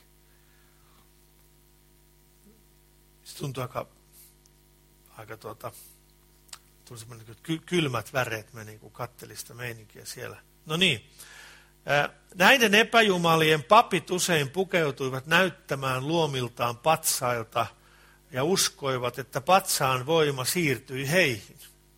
Se tuntui aika, aika tuota, tuli semmoinen kylmät väreet meni, kun katteli sitä meininkiä siellä. No niin, näiden epäjumalien papit usein pukeutuivat näyttämään luomiltaan patsailta ja uskoivat, että patsaan voima siirtyi heihin.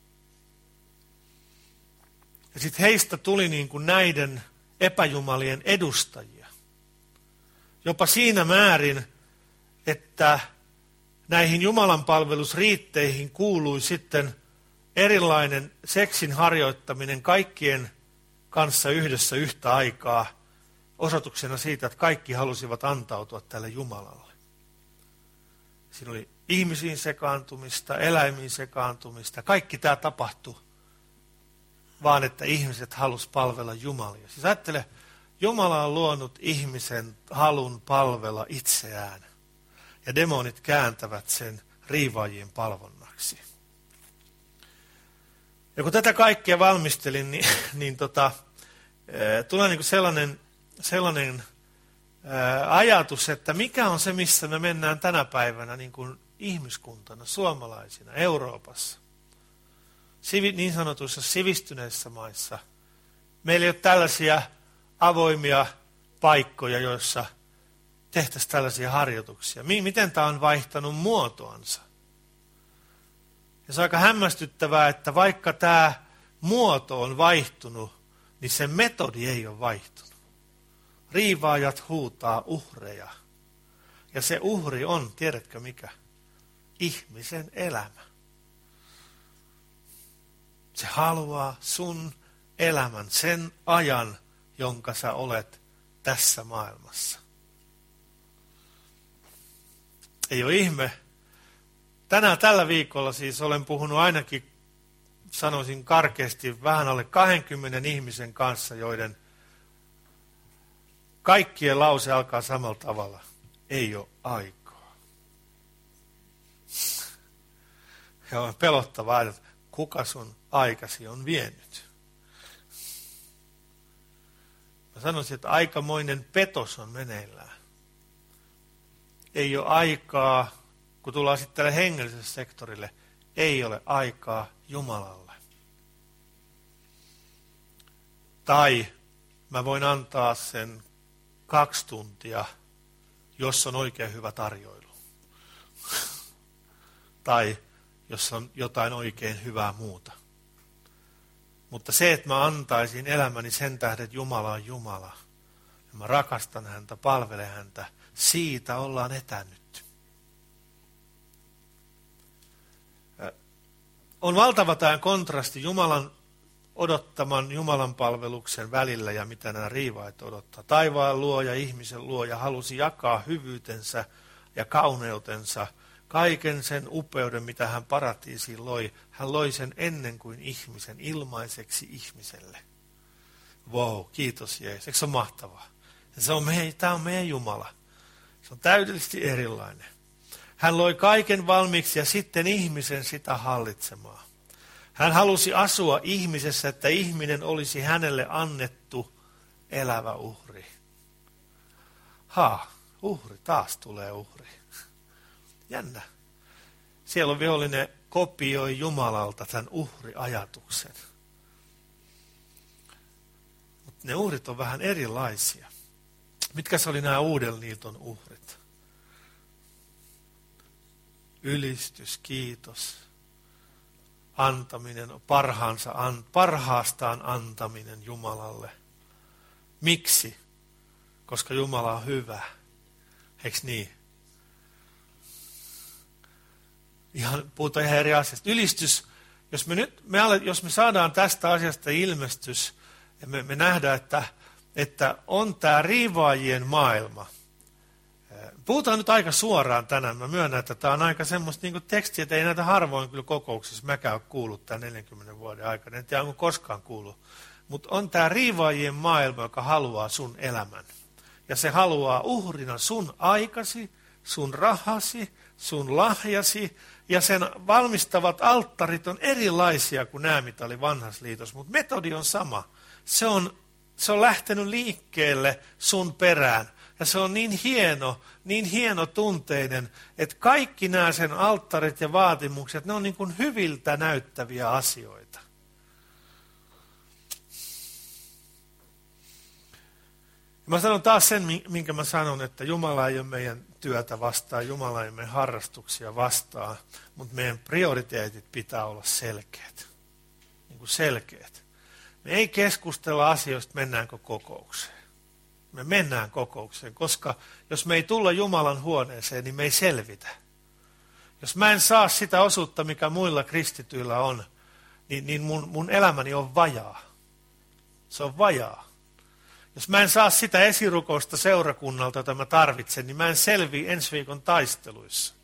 Ja sitten heistä tuli niin kuin näiden epäjumalien edustajia. Jopa siinä määrin, että näihin Jumalan palvelusriitteihin kuului sitten erilainen seksin harjoittaminen kaikkien kanssa yhdessä yhtä aikaa, osoituksena siitä, että kaikki halusivat antautua tälle Jumalalle. Siinä oli ihmisiin sekaantumista, eläimiin sekaantumista, kaikki tämä tapahtui, vaan että ihmiset halusivat palvella Jumalia. Siis ajattele, Jumala on luonut ihmisen halun palvella itseään, ja demonit kääntävät sen riivaajien palvonnaksi. Ja kun tätä kaikkea valmistelin, niin, niin tota, tulee niin kuin sellainen, sellainen ää, ajatus, että mikä on se, missä me mennään tänä päivänä niin kuin ihmiskuntana, suomalaisina, Euroopassa. Sivi, niin sanotuissa sivistyneissä maissa. Meillä ei ole tällaisia avoimia paikkoja, joissa tehtäisiin tällaisia harjoituksia. Miten tämä on vaihtanut muotoansa? Ja se on aika hämmästyttävää, että vaikka tämä muoto on vaihtunut, niin se metodi ei ole vaihtunut. Riivaajat huutaa uhreja. Ja se uhri on, tiedätkö mikä? Ihmisen elämä. Se haluaa sun elämän, sen ajan, jonka sä olet tässä maailmassa. Ei ole ihme. Tänään tällä viikolla siis olen puhunut ainakin, sanoisin karkeasti, vähän alle kahdenkymmenen ihmisen kanssa, joiden kaikkien lause alkaa samalla tavalla. Ei ole aikaa. Ja on pelottavaa, että kuka sun aikasi on vienyt. Mä sanoisin, että aikamoinen petos on meneillään. Ei ole aikaa. Kun tullaan sitten tälle hengelliselle sektorille, ei ole aikaa Jumalalle. Tai mä voin antaa sen kaksi tuntia, jos on oikein hyvä tarjoilu. Tai jos on jotain oikein hyvää muuta. Mutta se, että mä antaisin elämäni sen tähden, että Jumala on Jumala, ja mä rakastan häntä, palvelen häntä, siitä ollaan etännyt. On valtava tämä kontrasti Jumalan odottaman Jumalan palveluksen välillä ja mitä nämä riivaajat odottaa. Taivaan luoja, ihmisen luoja halusi jakaa hyvyytensä ja kauneutensa, kaiken sen upeuden, mitä hän paratiisiin loi. Hän loi sen ennen kuin ihmisen, ilmaiseksi ihmiselle. Wow, kiitos Jeesus. Eikö se ole mahtavaa? Se on meidän, tämä on meidän Jumala. Se on täydellisesti erilainen. Hän loi kaiken valmiiksi ja sitten ihmisen sitä hallitsemaan. Hän halusi asua ihmisessä, että ihminen olisi hänelle annettu elävä uhri. Ha, uhri, taas tulee uhri. Jännä. Siellä on vihollinen kopioi Jumalalta tämän uhriajatuksen. Mutta ne uhrit on vähän erilaisia. Mitkä oli nämä uuden liiton uhrit? Ylistys, kiitos, antaminen, parhaansa, an, parhaastaan antaminen Jumalalle. Miksi? Koska Jumala on hyvä. Eikö niin? Ihan, puhutaan ihan eri asiasta. Ylistys, jos me, nyt, me, jos me saadaan tästä asiasta ilmestys, ja me, me nähdään, että, että on tämä riivaajien maailma. Puhutaan nyt aika suoraan tänään. Mä myönnän, että tämä on aika semmoista niin kuin tekstiä, että ei näitä harvoin kyllä kokouksissa mäkään ole kuullut tämän neljänkymmenen vuoden aikana. En tiedä, onko koskaan kuullut. Mutta on tämä riivaajien maailma, joka haluaa sun elämän. Ja se haluaa uhrina sun aikasi, sun rahasi, sun lahjasi. Ja sen valmistavat alttarit on erilaisia kuin nämä, mitä oli vanhassa liitossa. Mutta metodi on sama. Se on se on lähtenyt liikkeelle sun perään. Ja se on niin hieno, niin hieno tunteinen, että kaikki nämä sen alttarit ja vaatimukset, ne on niin kuin hyviltä näyttäviä asioita. Mä sanon taas sen, minkä mä sanon, että Jumala ei ole meidän työtä vastaan, Jumala ei ole meidän harrastuksia vastaan, mutta meidän prioriteetit pitää olla selkeät. Niin kuin selkeät. Me ei keskustella asioista, mennäänkö kokoukseen. Me mennään kokoukseen, koska jos me ei tulla Jumalan huoneeseen, niin me ei selvitä. Jos mä en saa sitä osuutta, mikä muilla kristityillä on, niin, niin mun, mun elämäni on vajaa. Se on vajaa. Jos mä en saa sitä esirukousta seurakunnalta, jota mä tarvitsen, niin mä en selviä ensi viikon taisteluissa.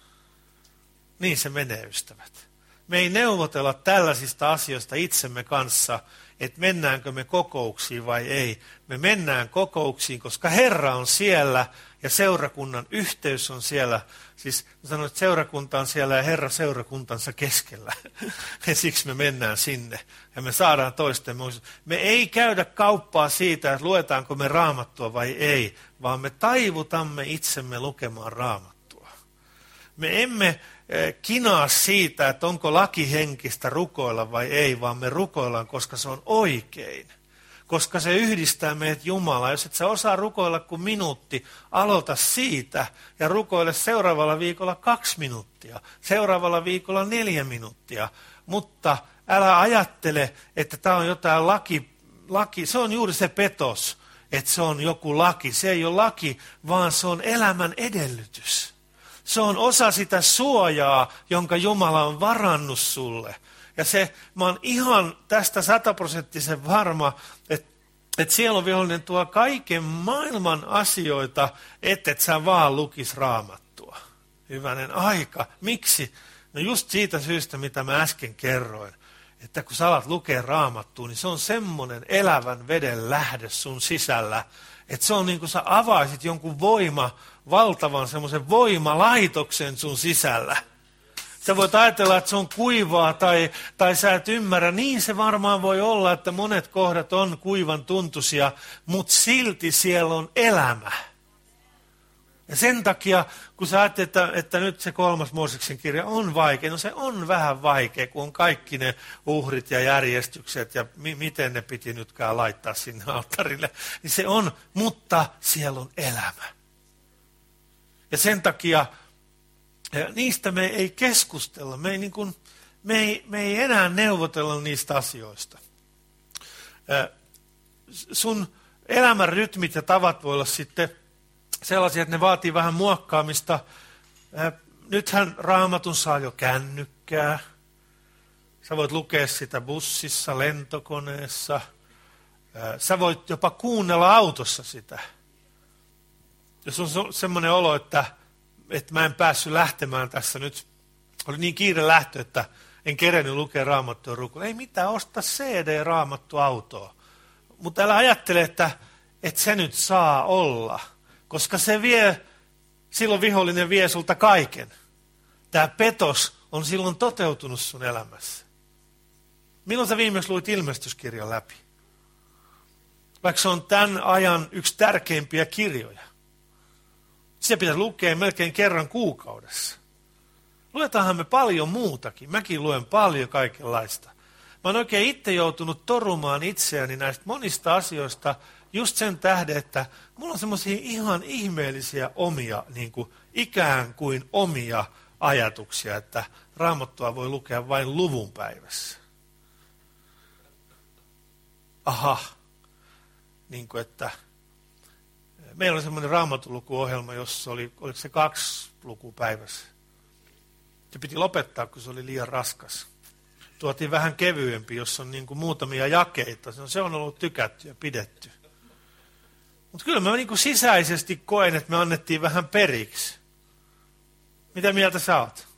Niin se menee, ystävät. Me ei neuvotella tällaisista asioista itsemme kanssa, että mennäänkö me kokouksiin vai ei. Me mennään kokouksiin, koska Herra on siellä ja seurakunnan yhteys on siellä. Siis mä sanon, että seurakunta on siellä ja Herra seurakuntansa keskellä. Ja siksi me mennään sinne ja me saadaan toisten. Me ei käydä kauppaa siitä, että luetaanko me Raamattua vai ei, vaan me taivutamme itsemme lukemaan Raamattua. Me emme kinaa siitä, että onko lakihenkistä rukoilla vai ei, vaan me rukoillaan, koska se on oikein. Koska se yhdistää meidät Jumalaan. Jos et sä osaa rukoilla kuin minuutti, aloita siitä ja rukoile seuraavalla viikolla kaksi minuuttia, seuraavalla viikolla neljä minuuttia. Mutta älä ajattele, että tämä on jotain laki, laki, se on juuri se petos, että se on joku laki. Se ei ole laki, vaan se on elämän edellytys. Se on osa sitä suojaa, jonka Jumala on varannut sulle. Ja se, mä oon ihan tästä sataprosenttisen varma, että, että sielunvihollinen tuo kaiken maailman asioita, että et sä vaan lukis Raamattua. Hyvänen aika. Miksi? No just siitä syystä, mitä mä äsken kerroin. Että kun sä alat lukea Raamattua, niin se on semmoinen elävän veden lähde sun sisällä, että se on niin kuin sä avaisit jonkun voima, valtavan semmoisen voimalaitoksen sun sisällä. Sä voit ajatella, että se on kuivaa tai, tai sä et ymmärrä. Niin se varmaan voi olla, että monet kohdat on kuivan tuntuisia, mutta silti siellä on elämä. Ja sen takia, kun sä ajattelet, että, että nyt se kolmas Mooseksen kirja on vaikea, no se on vähän vaikea, kun on kaikki ne uhrit ja järjestykset ja mi- miten ne piti nytkään laittaa sinne alttarille. Niin se on, mutta siellä on elämä. Ja sen takia ja niistä me ei keskustella, me ei, niin kuin, me, ei, me ei enää neuvotella niistä asioista. Sun elämän rytmit ja tavat voi olla sitten sellaisia, että ne vaatii vähän muokkaamista. Nythän Raamatun saa jo kännykkää. Sä voit lukea sitä bussissa, lentokoneessa. Sä voit jopa kuunnella autossa sitä. Jos on semmoinen olo, että että mä en päässyt lähtemään tässä nyt. Oli niin kiire lähtö, että en kerennyt lukea Raamattua rukoilla. Ei mitään, osta C D-Raamattu autoa. Mutta älä ajattele, että, että se nyt saa olla, koska se vie, silloin vihollinen vie sulta kaiken. Tämä petos on silloin toteutunut sun elämässä. Milloin sä viimeksi luit ilmestyskirjan läpi? Vaikka se on tämän ajan yksi tärkeimpiä kirjoja. Se pitää lukea melkein kerran kuukaudessa. Luetaanhan me paljon muutakin. Mäkin luen paljon kaikenlaista. Mä oon oikein itse joutunut torumaan itseäni näistä monista asioista just sen tähden, että mulla on semmoisia ihan ihmeellisiä omia, niin kuin ikään kuin omia ajatuksia, että Raamattua voi lukea vain luvun päivässä. Aha, niin kuin että meillä oli semmoinen Raamatulukuohjelma, jossa oli, oliko se kaksi lukua päivässä. Se piti lopettaa, kun se oli liian raskas. Tuotiin vähän kevyempi, jossa on niin kuin muutamia jakeita. Se on ollut tykätty ja pidetty. Mutta kyllä mä niin kuin sisäisesti koen, että me annettiin vähän periksi. Mitä mieltä sä oot?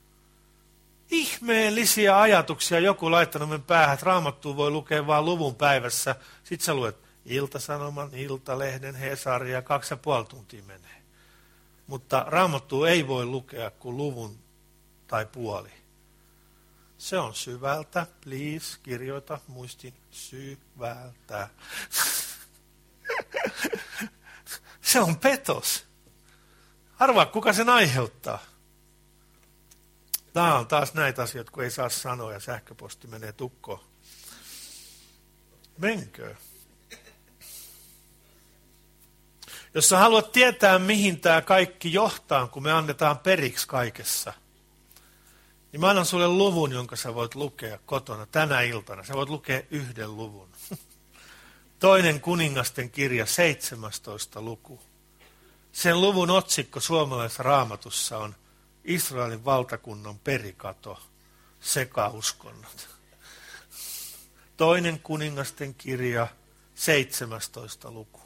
Ihmeellisiä ajatuksia joku laittanut men päähän, että Raamattua voi lukea vain luvun päivässä. Sitten sä luet Ilta-Sanoman, Iltalehden, Hesaria ja kaksi ja puoli tuntia menee. Mutta Raamattua ei voi lukea kuin luvun tai puoli. Se on syvältä. Please, kirjoita muistin syvältä. Se on petos. Arvaa, kuka sen aiheuttaa. Tämä on taas näitä asioita, kun ei saa sanoa ja sähköposti menee tukkoon. Menkö? Jos sä haluat tietää, mihin tämä kaikki johtaa, kun me annetaan periksi kaikessa, niin mä annan sulle luvun, jonka sä voit lukea kotona tänä iltana. Sä voit lukea yhden luvun. Toinen kuningasten kirja, seitsemästoista luku. Sen luvun otsikko suomalaisessa raamatussa on Israelin valtakunnan perikato, sekauskonnot. Toinen kuningasten kirja, seitsemästoista luku.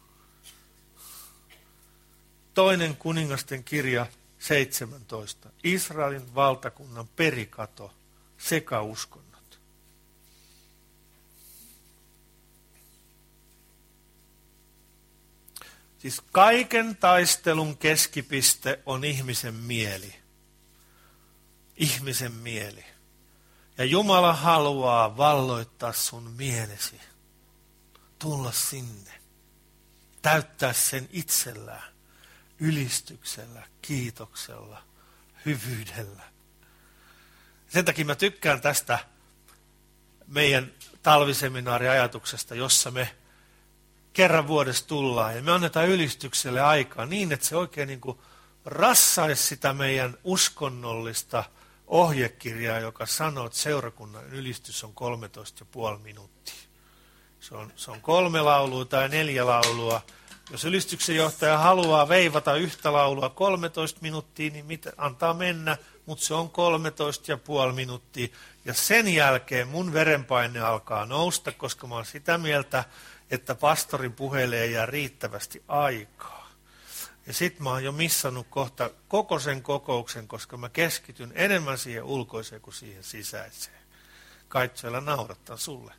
Toinen kuningasten kirja, seitsemäntoista. Israelin valtakunnan perikato, sekauskonnot. Siis kaiken taistelun keskipiste on ihmisen mieli. Ihmisen mieli. Ja Jumala haluaa valloittaa sun mielesi. Tulla sinne. Täyttää sen itsellään. Ylistyksellä, kiitoksella, hyvyydellä. Sen takia mä tykkään tästä meidän talviseminaariajatuksesta, jossa me kerran vuodessa tullaan ja me annetaan ylistykselle aikaa niin, että se oikein niin kuin rassaisi sitä meidän uskonnollista ohjekirjaa, joka sanoo, että seurakunnan ylistys on kolmetoista pilkku viisi minuuttia. Se on, se on kolme laulua tai neljä laulua. Jos ylistyksen johtaja haluaa veivata yhtä laulua kolmetoista minuuttia, niin mitä, antaa mennä, mutta se on kolmetoista pilkku viisi minuuttia. Ja sen jälkeen mun verenpaine alkaa nousta, koska mä oon sitä mieltä, että pastorin puheelle ei jää riittävästi aikaa. Ja sit mä oon jo missannut kohta koko sen kokouksen, koska mä keskityn enemmän siihen ulkoiseen kuin siihen sisäiseen. Kaitsoilla naurattaa sulle.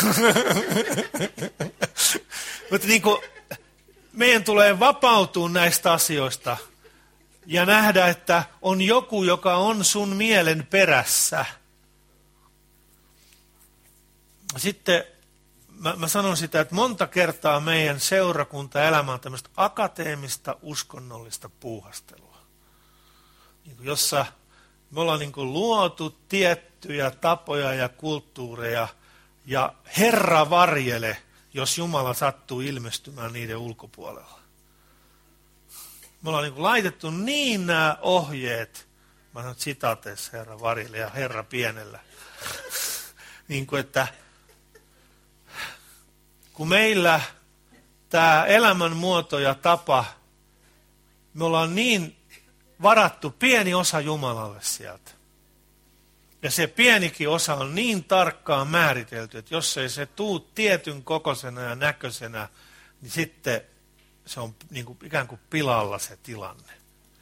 Mutta niin kuin meidän tulee vapautua näistä asioista ja nähdä, että on joku, joka on sun mielen perässä. Sitten mä, mä sanon sitä, että monta kertaa meidän seurakuntaelämä on tämmöistä akateemista uskonnollista puuhastelua, jossa me ollaan niin kuin luotu tiettyjä tapoja ja kulttuureja ja Herra varjele, jos Jumala sattuu ilmestymään niiden ulkopuolella. Me ollaan niin kuin laitettu niin nämä ohjeet, mä sanon sitaateissa Herra varjele ja Herra pienellä, niin kuin että kun meillä tämä elämänmuoto ja tapa, me ollaan niin varattu pieni osa Jumalalle sieltä. Ja se pienikin osa on niin tarkkaan määritelty, että jos ei se tuu tietyn kokoisena ja näköisenä, niin sitten se on niin kuin ikään kuin pilalla se tilanne.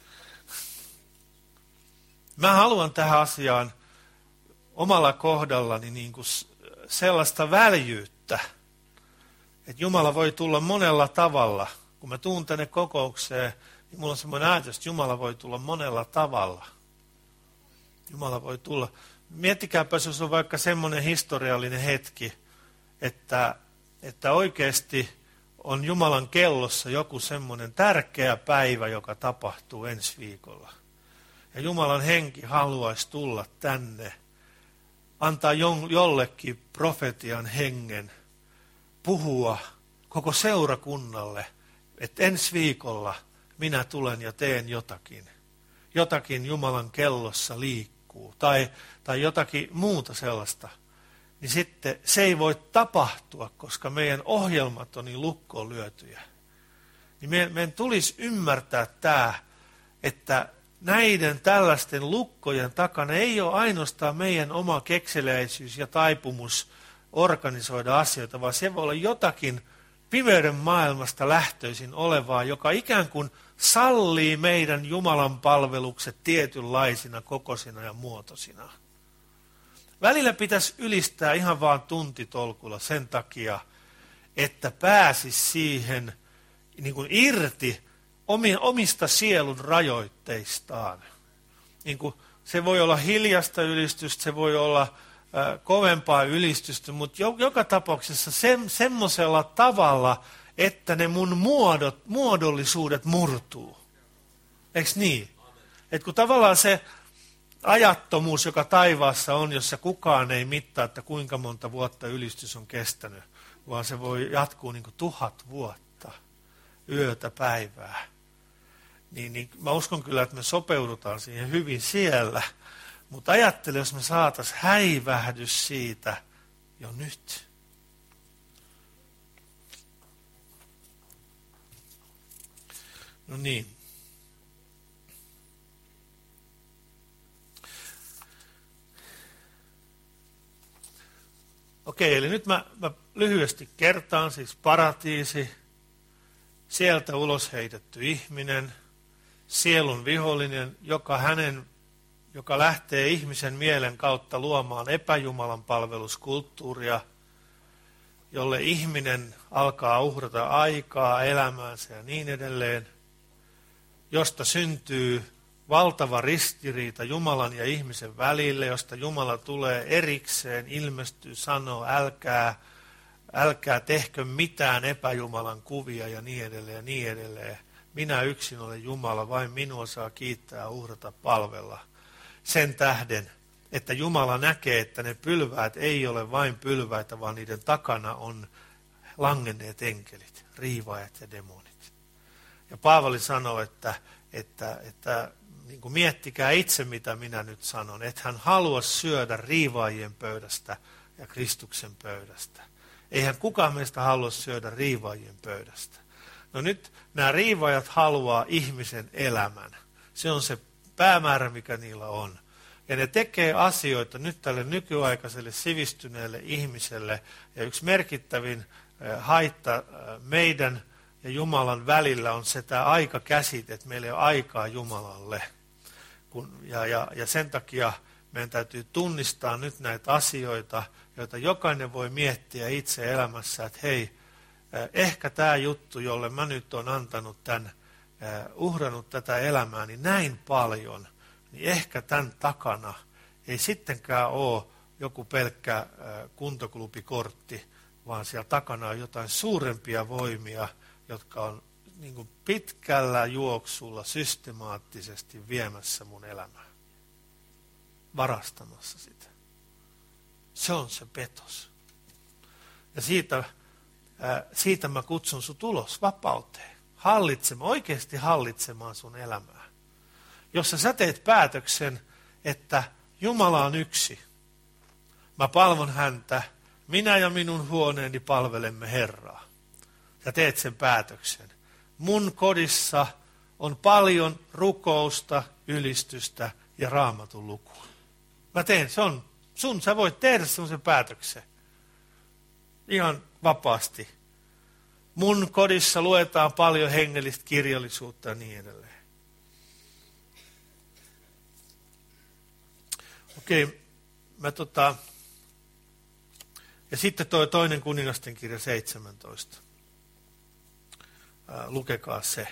Mä haluan tähän asiaan omalla kohdallani niin kuin sellaista väljyyttä, että Jumala voi tulla monella tavalla. Kun mä tuun tänne kokoukseen, niin mulla on semmoinen ajatus, että Jumala voi tulla monella tavalla. Jumala voi tulla. Miettikääpä, jos on vaikka semmoinen historiallinen hetki, että, että oikeasti on Jumalan kellossa joku semmoinen tärkeä päivä, joka tapahtuu ensi viikolla. Ja Jumalan henki haluaisi tulla tänne, antaa jollekin profetian hengen, puhua koko seurakunnalle, että ensi viikolla minä tulen ja teen jotakin. Jotakin Jumalan kellossa liikkuu tai, tai jotakin muuta sellaista. Niin sitten se ei voi tapahtua, koska meidän ohjelmat on niin lukkoon lyötyjä. Niin meidän, meidän tulisi ymmärtää tämä, että näiden tällaisten lukkojen takana ei ole ainoastaan meidän oma kekseliäisyys ja taipumus organisoida asioita, vaan se voi olla jotakin pimeyden maailmasta lähtöisin olevaa, joka ikään kuin sallii meidän Jumalan palvelukset tietynlaisina, kokoisina ja muotoisina. Välillä pitäisi ylistää ihan vaan tuntitolkulla sen takia, että pääsisi siihen niin kuin irti omista sielun rajoitteistaan. Niin kuin Se voi olla hiljasta ylistystä, se voi olla äh, kovempaa ylistystä, mutta jo, joka tapauksessa se, semmoisella tavalla, että ne mun muodot, muodollisuudet murtuu. Eikö niin? Että kun tavallaan se ajattomuus, joka taivaassa on, jossa kukaan ei mittaa, että kuinka monta vuotta ylistys on kestänyt, vaan se voi jatkuu niin kuin tuhat vuotta, yötä, päivää. Niin, niin mä uskon kyllä, että me sopeudutaan siihen hyvin siellä, mutta ajattele, jos me saataisiin häivähdys siitä jo nyt. No niin. Okei, eli nyt mä, mä lyhyesti kertaan, siis paratiisi, sieltä ulos heitetty ihminen, sielun vihollinen, joka, hänen, joka lähtee ihmisen mielen kautta luomaan epäjumalan palveluskulttuuria, jolle ihminen alkaa uhrata aikaa, elämäänsä ja niin edelleen, josta syntyy valtava ristiriita Jumalan ja ihmisen välille, josta Jumala tulee erikseen, ilmestyy, sanoo, älkää, älkää tehkö mitään epäjumalan kuvia ja niin edelleen ja niin edelleen. Minä yksin olen Jumala, vain minua saa kiittää, uhrata, palvella. Sen tähden, että Jumala näkee, että ne pylväät ei ole vain pylväitä, vaan niiden takana on langenneet enkelit, riivaajat ja demonit. Ja Paavali sanoo, että, että, että niin kuin miettikää itse, mitä minä nyt sanon, että hän halua syödä riivaajien pöydästä ja Kristuksen pöydästä. Eihän kukaan meistä halua syödä riivaajien pöydästä. No nyt nämä riivaajat haluaa ihmisen elämän. Se on se päämäärä, mikä niillä on. Ja ne tekee asioita nyt tälle nykyaikaiselle sivistyneelle ihmiselle. Ja yksi merkittävin haitta meidän ja Jumalan välillä on se tämä aikakäsite, että meillä ei ole aikaa Jumalalle. Kun, ja, ja, ja sen takia meidän täytyy tunnistaa nyt näitä asioita, joita jokainen voi miettiä itse elämässä, että hei, ehkä tämä juttu, jolle mä nyt olen antanut tämän, uhrannut tätä elämää, niin näin paljon, niin ehkä tämän takana ei sittenkään ole joku pelkkä kuntoklubikortti, vaan siellä takana on jotain suurempia voimia, jotka on niin kuin pitkällä juoksulla systemaattisesti viemässä mun elämää. Varastamassa sitä. Se on se petos. Ja siitä, ää, siitä mä kutsun sut ulos vapauteen. Hallitsemaan, oikeasti hallitsemaan sun elämää. Jossa sä teet päätöksen, että Jumala on yksi. Mä palvon häntä. Minä ja minun huoneeni palvelemme Herraa. Ja teet sen päätöksen. Mun kodissa on paljon rukousta, ylistystä ja Raamatun lukua. Mä teen, se on sun, sä voit tehdä semmoisen päätöksen. Ihan vapaasti. Mun kodissa luetaan paljon hengellistä kirjallisuutta ja niin edelleen. Okei, mä tota... Ja sitten toi toinen kuningasten kirja seitsemäntoista. Ää, lukekaa se.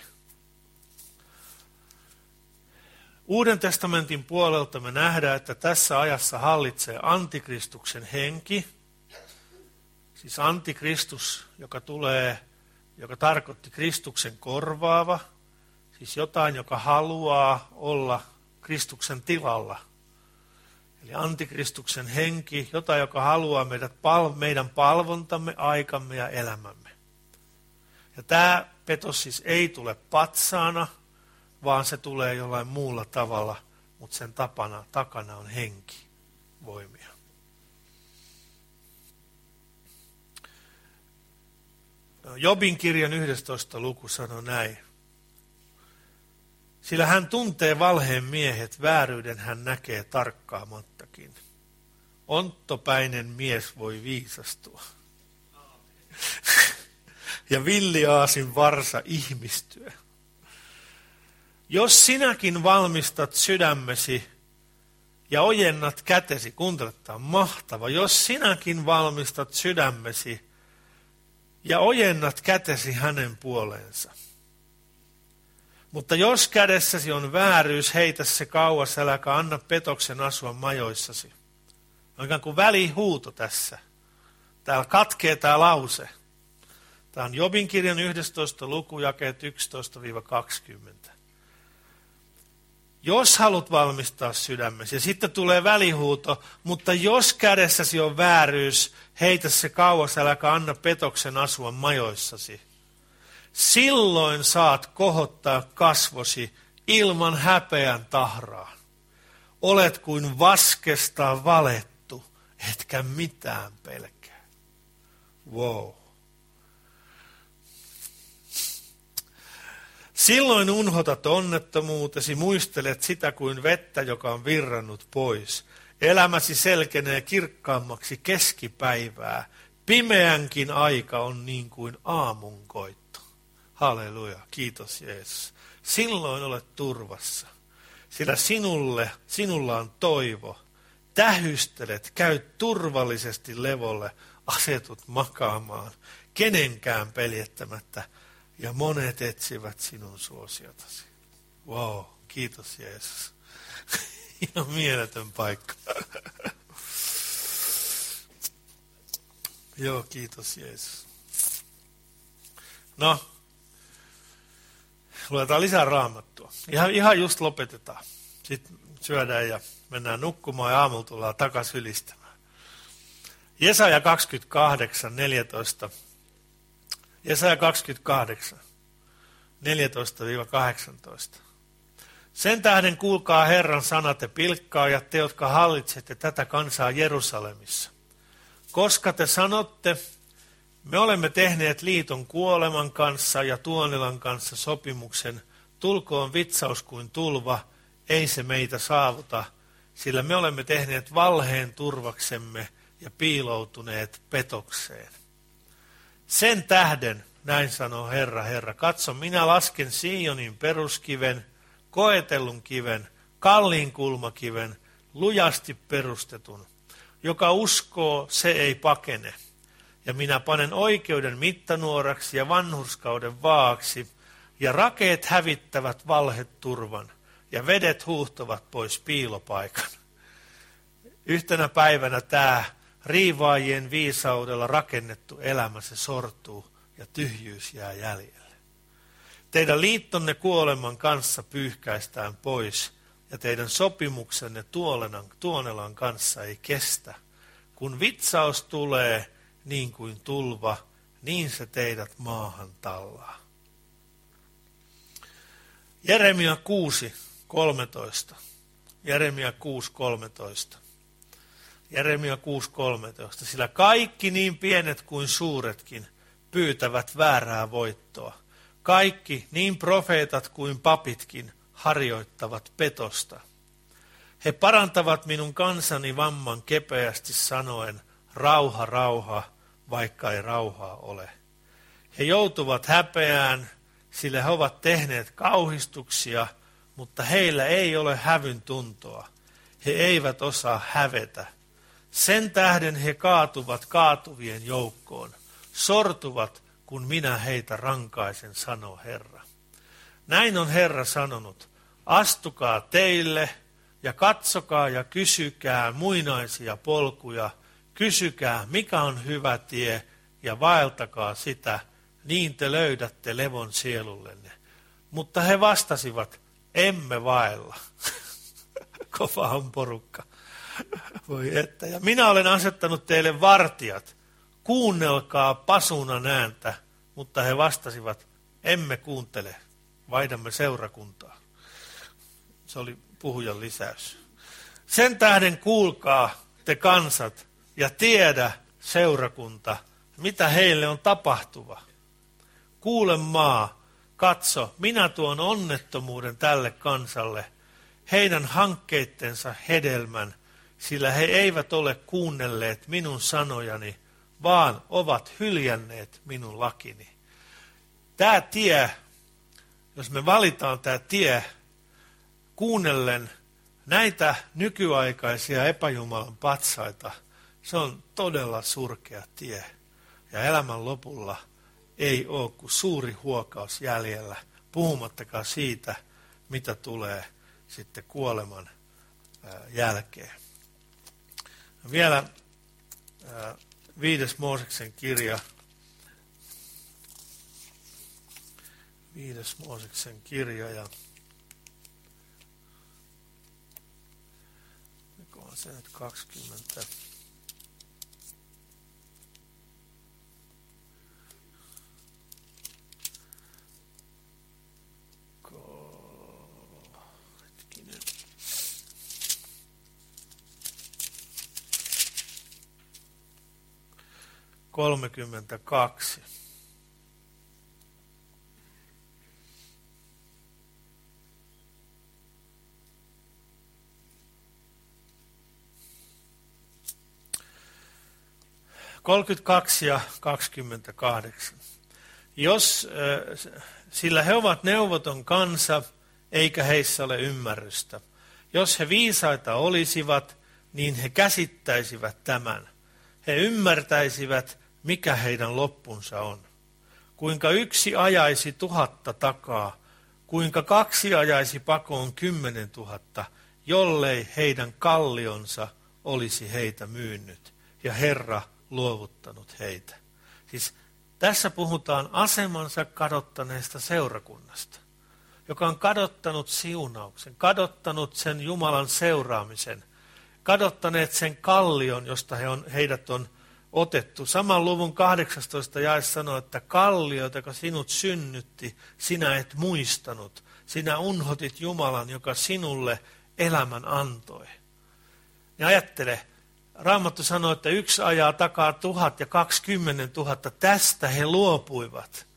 Uuden testamentin puolelta me nähdään, että tässä ajassa hallitsee antikristuksen henki. Siis antikristus, joka tulee, joka tarkoitti Kristuksen korvaava. Siis jotain, joka haluaa olla Kristuksen tilalla. Eli antikristuksen henki, jotain, joka haluaa meidät, meidän palvontamme, aikamme ja elämämme. Ja tämä petos siis ei tule patsaana, vaan se tulee jollain muulla tavalla, mutta sen tapana, takana on henki, voimia. Jobin kirjan yhdestoista luku sanoo näin. Sillä hän tuntee valheen miehet, vääryyden hän näkee tarkkaamattakin. Onttopäinen mies voi viisastua. Ja villiaasin varsa ihmistyä. Jos sinäkin valmistat sydämesi ja ojennat kätesi, kuuntele, tämä on mahtava. Jos sinäkin valmistat sydämesi ja ojennat kätesi hänen puoleensa. Mutta jos kädessäsi on vääryys, heitä se kauas, äläkä anna petoksen asua majoissasi. On ikään kuin välihuuto tässä. Täällä katkee tämä lause. Tämä on Jobin kirjan yhdestoista luku, jakeet yksitoista kaksikymmentä. Jos haluat valmistaa sydämesi, ja sitten tulee välihuuto, mutta jos kädessäsi on vääryys, heitä se kauas, äläkä anna petoksen asua majoissasi. Silloin saat kohottaa kasvosi ilman häpeän tahraa. Olet kuin vaskesta valettu, etkä mitään pelkää. Wow. Silloin unhotat onnettomuutesi, muistelet sitä kuin vettä, joka on virrannut pois. Elämäsi selkenee kirkkaammaksi keskipäivää. Pimeänkin aika on niin kuin aamunkoitto. Halleluja, kiitos Jeesus. Silloin olet turvassa, sillä sinulle, sinulla on toivo. Tähystelet, käyt turvallisesti levolle, asetut makaamaan, kenenkään peljettämättä. Ja monet etsivät sinun suosiotasi. Wow, kiitos Jeesus. Ihan mieletön paikka. Joo, kiitos Jeesus. No, luetaan lisää Raamattua. Ihan, ihan just lopetetaan. Sitten syödään ja mennään nukkumaan ja aamulla tullaan takaisin ylistämään. Jesaja kaksikymmentäkahdeksan, neljätoista. Jesaja kaksikymmentäkahdeksan, neljätoista kahdeksantoista. Sen tähden kuulkaa Herran sanat ja pilkkaajat, te, jotka hallitsette tätä kansaa Jerusalemissa. Koska te sanotte, me olemme tehneet liiton kuoleman kanssa ja Tuonilan kanssa sopimuksen, tulkoon vitsaus kuin tulva, ei se meitä saavuta, sillä me olemme tehneet valheen turvaksemme ja piiloutuneet petokseen. Sen tähden, näin sanoo Herra, Herra, katso, minä lasken Sionin peruskiven, koetellun kiven, kalliin kulmakiven, lujasti perustetun. Joka uskoo, se ei pakene. Ja minä panen oikeuden mittanuoraksi ja vanhurskauden vaaksi, ja rakeet hävittävät valheturvan, ja vedet huuhtovat pois piilopaikan. Yhtenä päivänä tämä riivaajien viisaudella rakennettu elämä, se sortuu ja tyhjyys jää jäljelle. Teidän liittonne kuoleman kanssa pyyhkäistään pois ja teidän sopimuksenne Tuolenan, Tuonelan kanssa ei kestä. Kun vitsaus tulee niin kuin tulva, niin se teidät maahan tallaa. Jeremia kuusi kolmetoista. Jeremia kuusi kolmetoista. Jeremia kuusi kolmetoista. Sillä kaikki niin pienet kuin suuretkin pyytävät väärää voittoa. Kaikki, niin profeetat kuin papitkin, harjoittavat petosta. He parantavat minun kansani vamman kepeästi sanoen, rauha, rauha, vaikka ei rauhaa ole. He joutuvat häpeään, sillä he ovat tehneet kauhistuksia, mutta heillä ei ole hävyn tuntoa. He eivät osaa hävetä. Sen tähden he kaatuvat kaatuvien joukkoon, sortuvat, kun minä heitä rankaisen, sanoo Herra. Näin on Herra sanonut, astukaa teille ja katsokaa ja kysykää muinaisia polkuja, kysykää mikä on hyvä tie ja vaeltakaa sitä, niin te löydätte levon sielullenne. Mutta he vastasivat, emme vaella. Kova on porukka. Voi että. Ja minä olen asettanut teille vartijat, kuunnelkaa pasunan ääntä, mutta he vastasivat, emme kuuntele, vaihdamme seurakuntaa. Se oli puhujan lisäys. Sen tähden kuulkaa te kansat ja tiedä seurakunta, mitä heille on tapahtuva. Kuule maa, katso, minä tuon onnettomuuden tälle kansalle, heidän hankkeittensa hedelmän, sillä he eivät ole kuunnelleet minun sanojani, vaan ovat hyljänneet minun lakini. Tämä tie, jos me valitaan tämä tie, kuunnellen näitä nykyaikaisia epäjumalan patsaita, se on todella surkea tie. Ja elämän lopulla ei ole kuin suuri huokaus jäljellä, puhumattakaan siitä, mitä tulee sitten kuoleman jälkeen. Vielä viides Mooseksen kirja. Viides Mooseksen kirja ja on se nyt kaksikymmentä. Hetkinen. kolmekymmentäkaksi. kolmekymmentäkaksi ja kaksikymmentäkahdeksan. Jos, sillä he ovat neuvoton kansa, eikä heissä ole ymmärrystä. Jos he viisaita olisivat, niin he käsittäisivät tämän. He ymmärtäisivät, mikä heidän loppunsa on. Kuinka yksi ajaisi tuhatta takaa, kuinka kaksi ajaisi pakoon kymmenen tuhatta, jollei heidän kallionsa olisi heitä myynyt ja Herra luovuttanut heitä. Siis tässä puhutaan asemansa kadottaneesta seurakunnasta, joka on kadottanut siunauksen, kadottanut sen Jumalan seuraamisen, kadottaneet sen kallion, josta he on, heidät on otettu. Saman luvun kahdeksastoista jae sanoo, että kallio, joka sinut synnytti, sinä et muistanut. Sinä unhotit Jumalan, joka sinulle elämän antoi. Ja ajattele, Raamattu sanoo, että yksi ajaa takaa tuhat ja kaksikymmentä tuhatta. Tästä he luopuivat.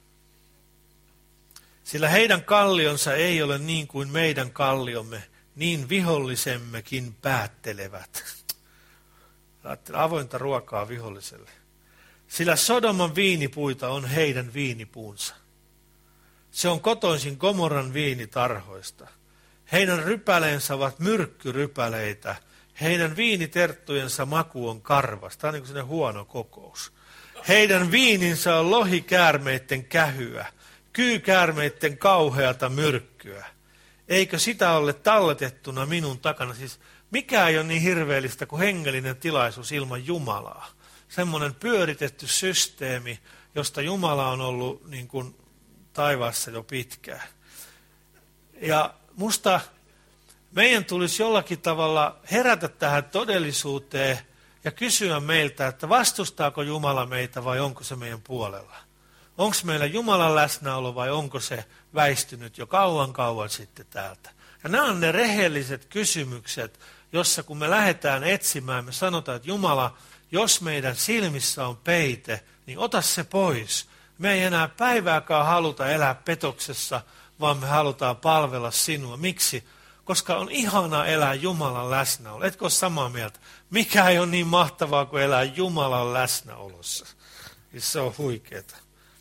Sillä heidän kallionsa ei ole niin kuin meidän kalliomme, niin vihollisemmekin päättelevät. Avointa ruokaa viholliselle. Sillä Sodoman viinipuita on heidän viinipuunsa. Se on kotoisin Gomorran viinitarhoista. Heidän rypäleensä ovat myrkkyrypäleitä. Heidän viiniterttujensa maku on karvas. Tämä on niin kuin sellainen huono kokous. Heidän viininsä on lohikäärmeiden kähyä, kyykäärmeiden kauheata myrkkyä. Eikö sitä ole talletettuna minun takana? Siis mikä ei ole niin hirveellistä kuin hengellinen tilaisuus ilman Jumalaa. Semmoinen pyöritetty systeemi, josta Jumala on ollut niin kuin taivaassa jo pitkään. Ja musta meidän tulisi jollakin tavalla herätä tähän todellisuuteen ja kysyä meiltä, että vastustaako Jumala meitä vai onko se meidän puolella? Onko meillä Jumalan läsnäolo vai onko se väistynyt jo kauan kauan sitten täältä? Ja nämä on ne rehelliset kysymykset, jossa kun me lähdetään etsimään, me sanotaan, että Jumala, jos meidän silmissä on peite, niin ota se pois. Me ei enää päivääkään haluta elää petoksessa, vaan me halutaan palvella sinua. Miksi? Koska on ihana elää Jumalan läsnäolo. Etkö ole samaa mieltä? Mikä ei ole niin mahtavaa kuin elää Jumalan läsnäolossa? Se on huikeeta.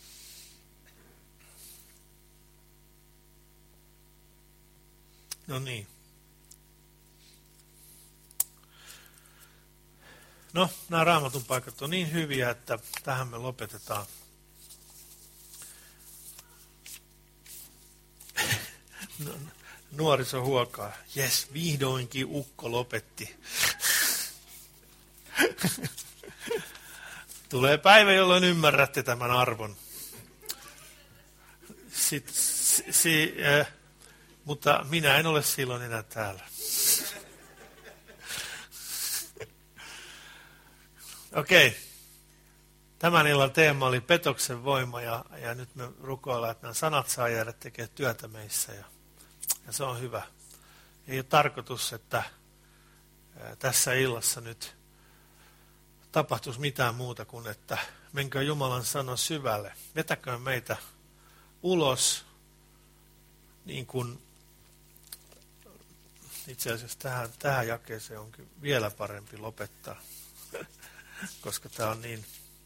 No niin. No, nämä Raamatun paikat on niin hyviä, että tähän me lopetetaan. No, nuoriso huokaa. Jes, vihdoinkin ukko lopetti. Tulee päivä, jolloin ymmärrätte tämän arvon. Sitten, si, si, äh, mutta minä en ole silloin enää täällä. Okei. Okay. Tämän illan teema oli petoksen voima ja, ja nyt me rukoillaan, että nämä sanat saa jäädä tekemään työtä meissä ja, ja se on hyvä. Ei ole tarkoitus, että ää, tässä illassa nyt tapahtuisi mitään muuta kuin, että menkää Jumalan sana syvälle. Vetäköön meitä ulos, niin kuin itse asiassa tähän, tähän jakeeseen onkin vielä parempi lopettaa, koska tämä on niin.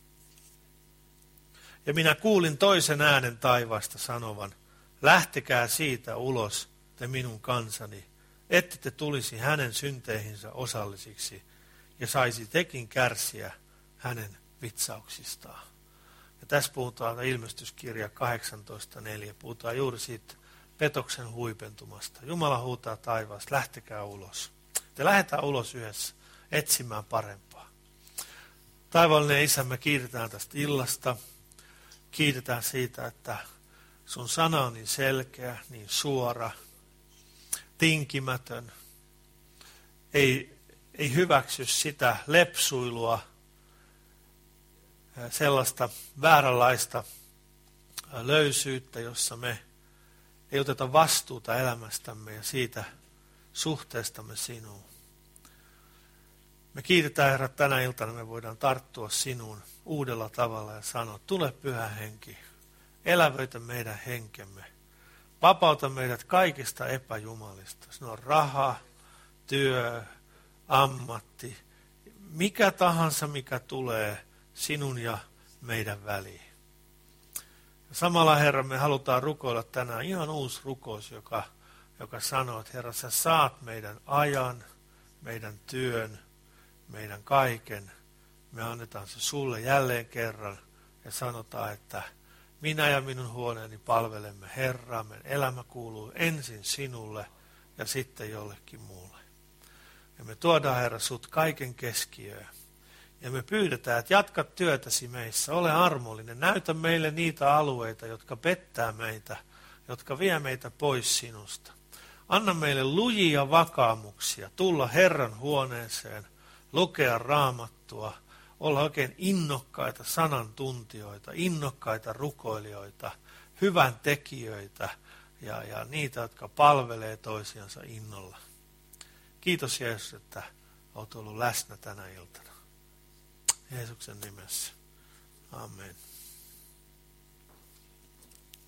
Ja minä kuulin toisen äänen taivaasta sanovan, lähtekää siitä ulos, te minun kansani, ette te tulisi hänen synteihinsä osallisiksi ja saisi tekin kärsiä hänen vitsauksistaan. Ja tässä puhutaan ilmestyskirja kahdeksantoista neljä. Puhutaan juuri siitä petoksen huipentumasta. Jumala huutaa taivaasta, lähtekää ulos. Te lähdetään ulos yhdessä etsimään parempaa. Taivaallinen Isä, me kiitetään tästä illasta. Kiitetään siitä, että sun sana on niin selkeä, niin suora, tinkimätön. Ei, ei hyväksy sitä lepsuilua, sellaista vääränlaista löysyyttä, jossa me ei oteta vastuuta elämästämme ja siitä suhteestamme sinuun. Me kiitetään, Herra, tänä iltana me voidaan tarttua sinuun uudella tavalla ja sanoa, tule Pyhä Henki, elävöitä meidän henkemme, vapauta meidät kaikista epäjumalista. Se on raha, työ, ammatti, mikä tahansa, mikä tulee sinun ja meidän väliin. Ja samalla, Herra, me halutaan rukoilla tänään ihan uusi rukous, joka, joka sanoo, että Herra, sä saat meidän ajan, meidän työn, meidän kaiken. Me annetaan se sulle jälleen kerran ja sanotaan, että minä ja minun huoneeni palvelemme Herraa. Meidän elämä kuuluu ensin sinulle ja sitten jollekin muulle. Ja me tuodaan, Herra, sut kaiken keskiöön. Ja me pyydetään, että jatka työtäsi meissä, ole armollinen, näytä meille niitä alueita, jotka pettää meitä, jotka vie meitä pois sinusta. Anna meille lujia vakaumuksia, tulla Herran huoneeseen, lukea Raamattua, olla oikein innokkaita sanantuntijoita, innokkaita rukoilijoita, hyvän tekijöitä ja, ja niitä, jotka palvelee toisiansa innolla. Kiitos Jeesus, että olet ollut läsnä tänä iltana. Jeesuksen nimessä. Amen.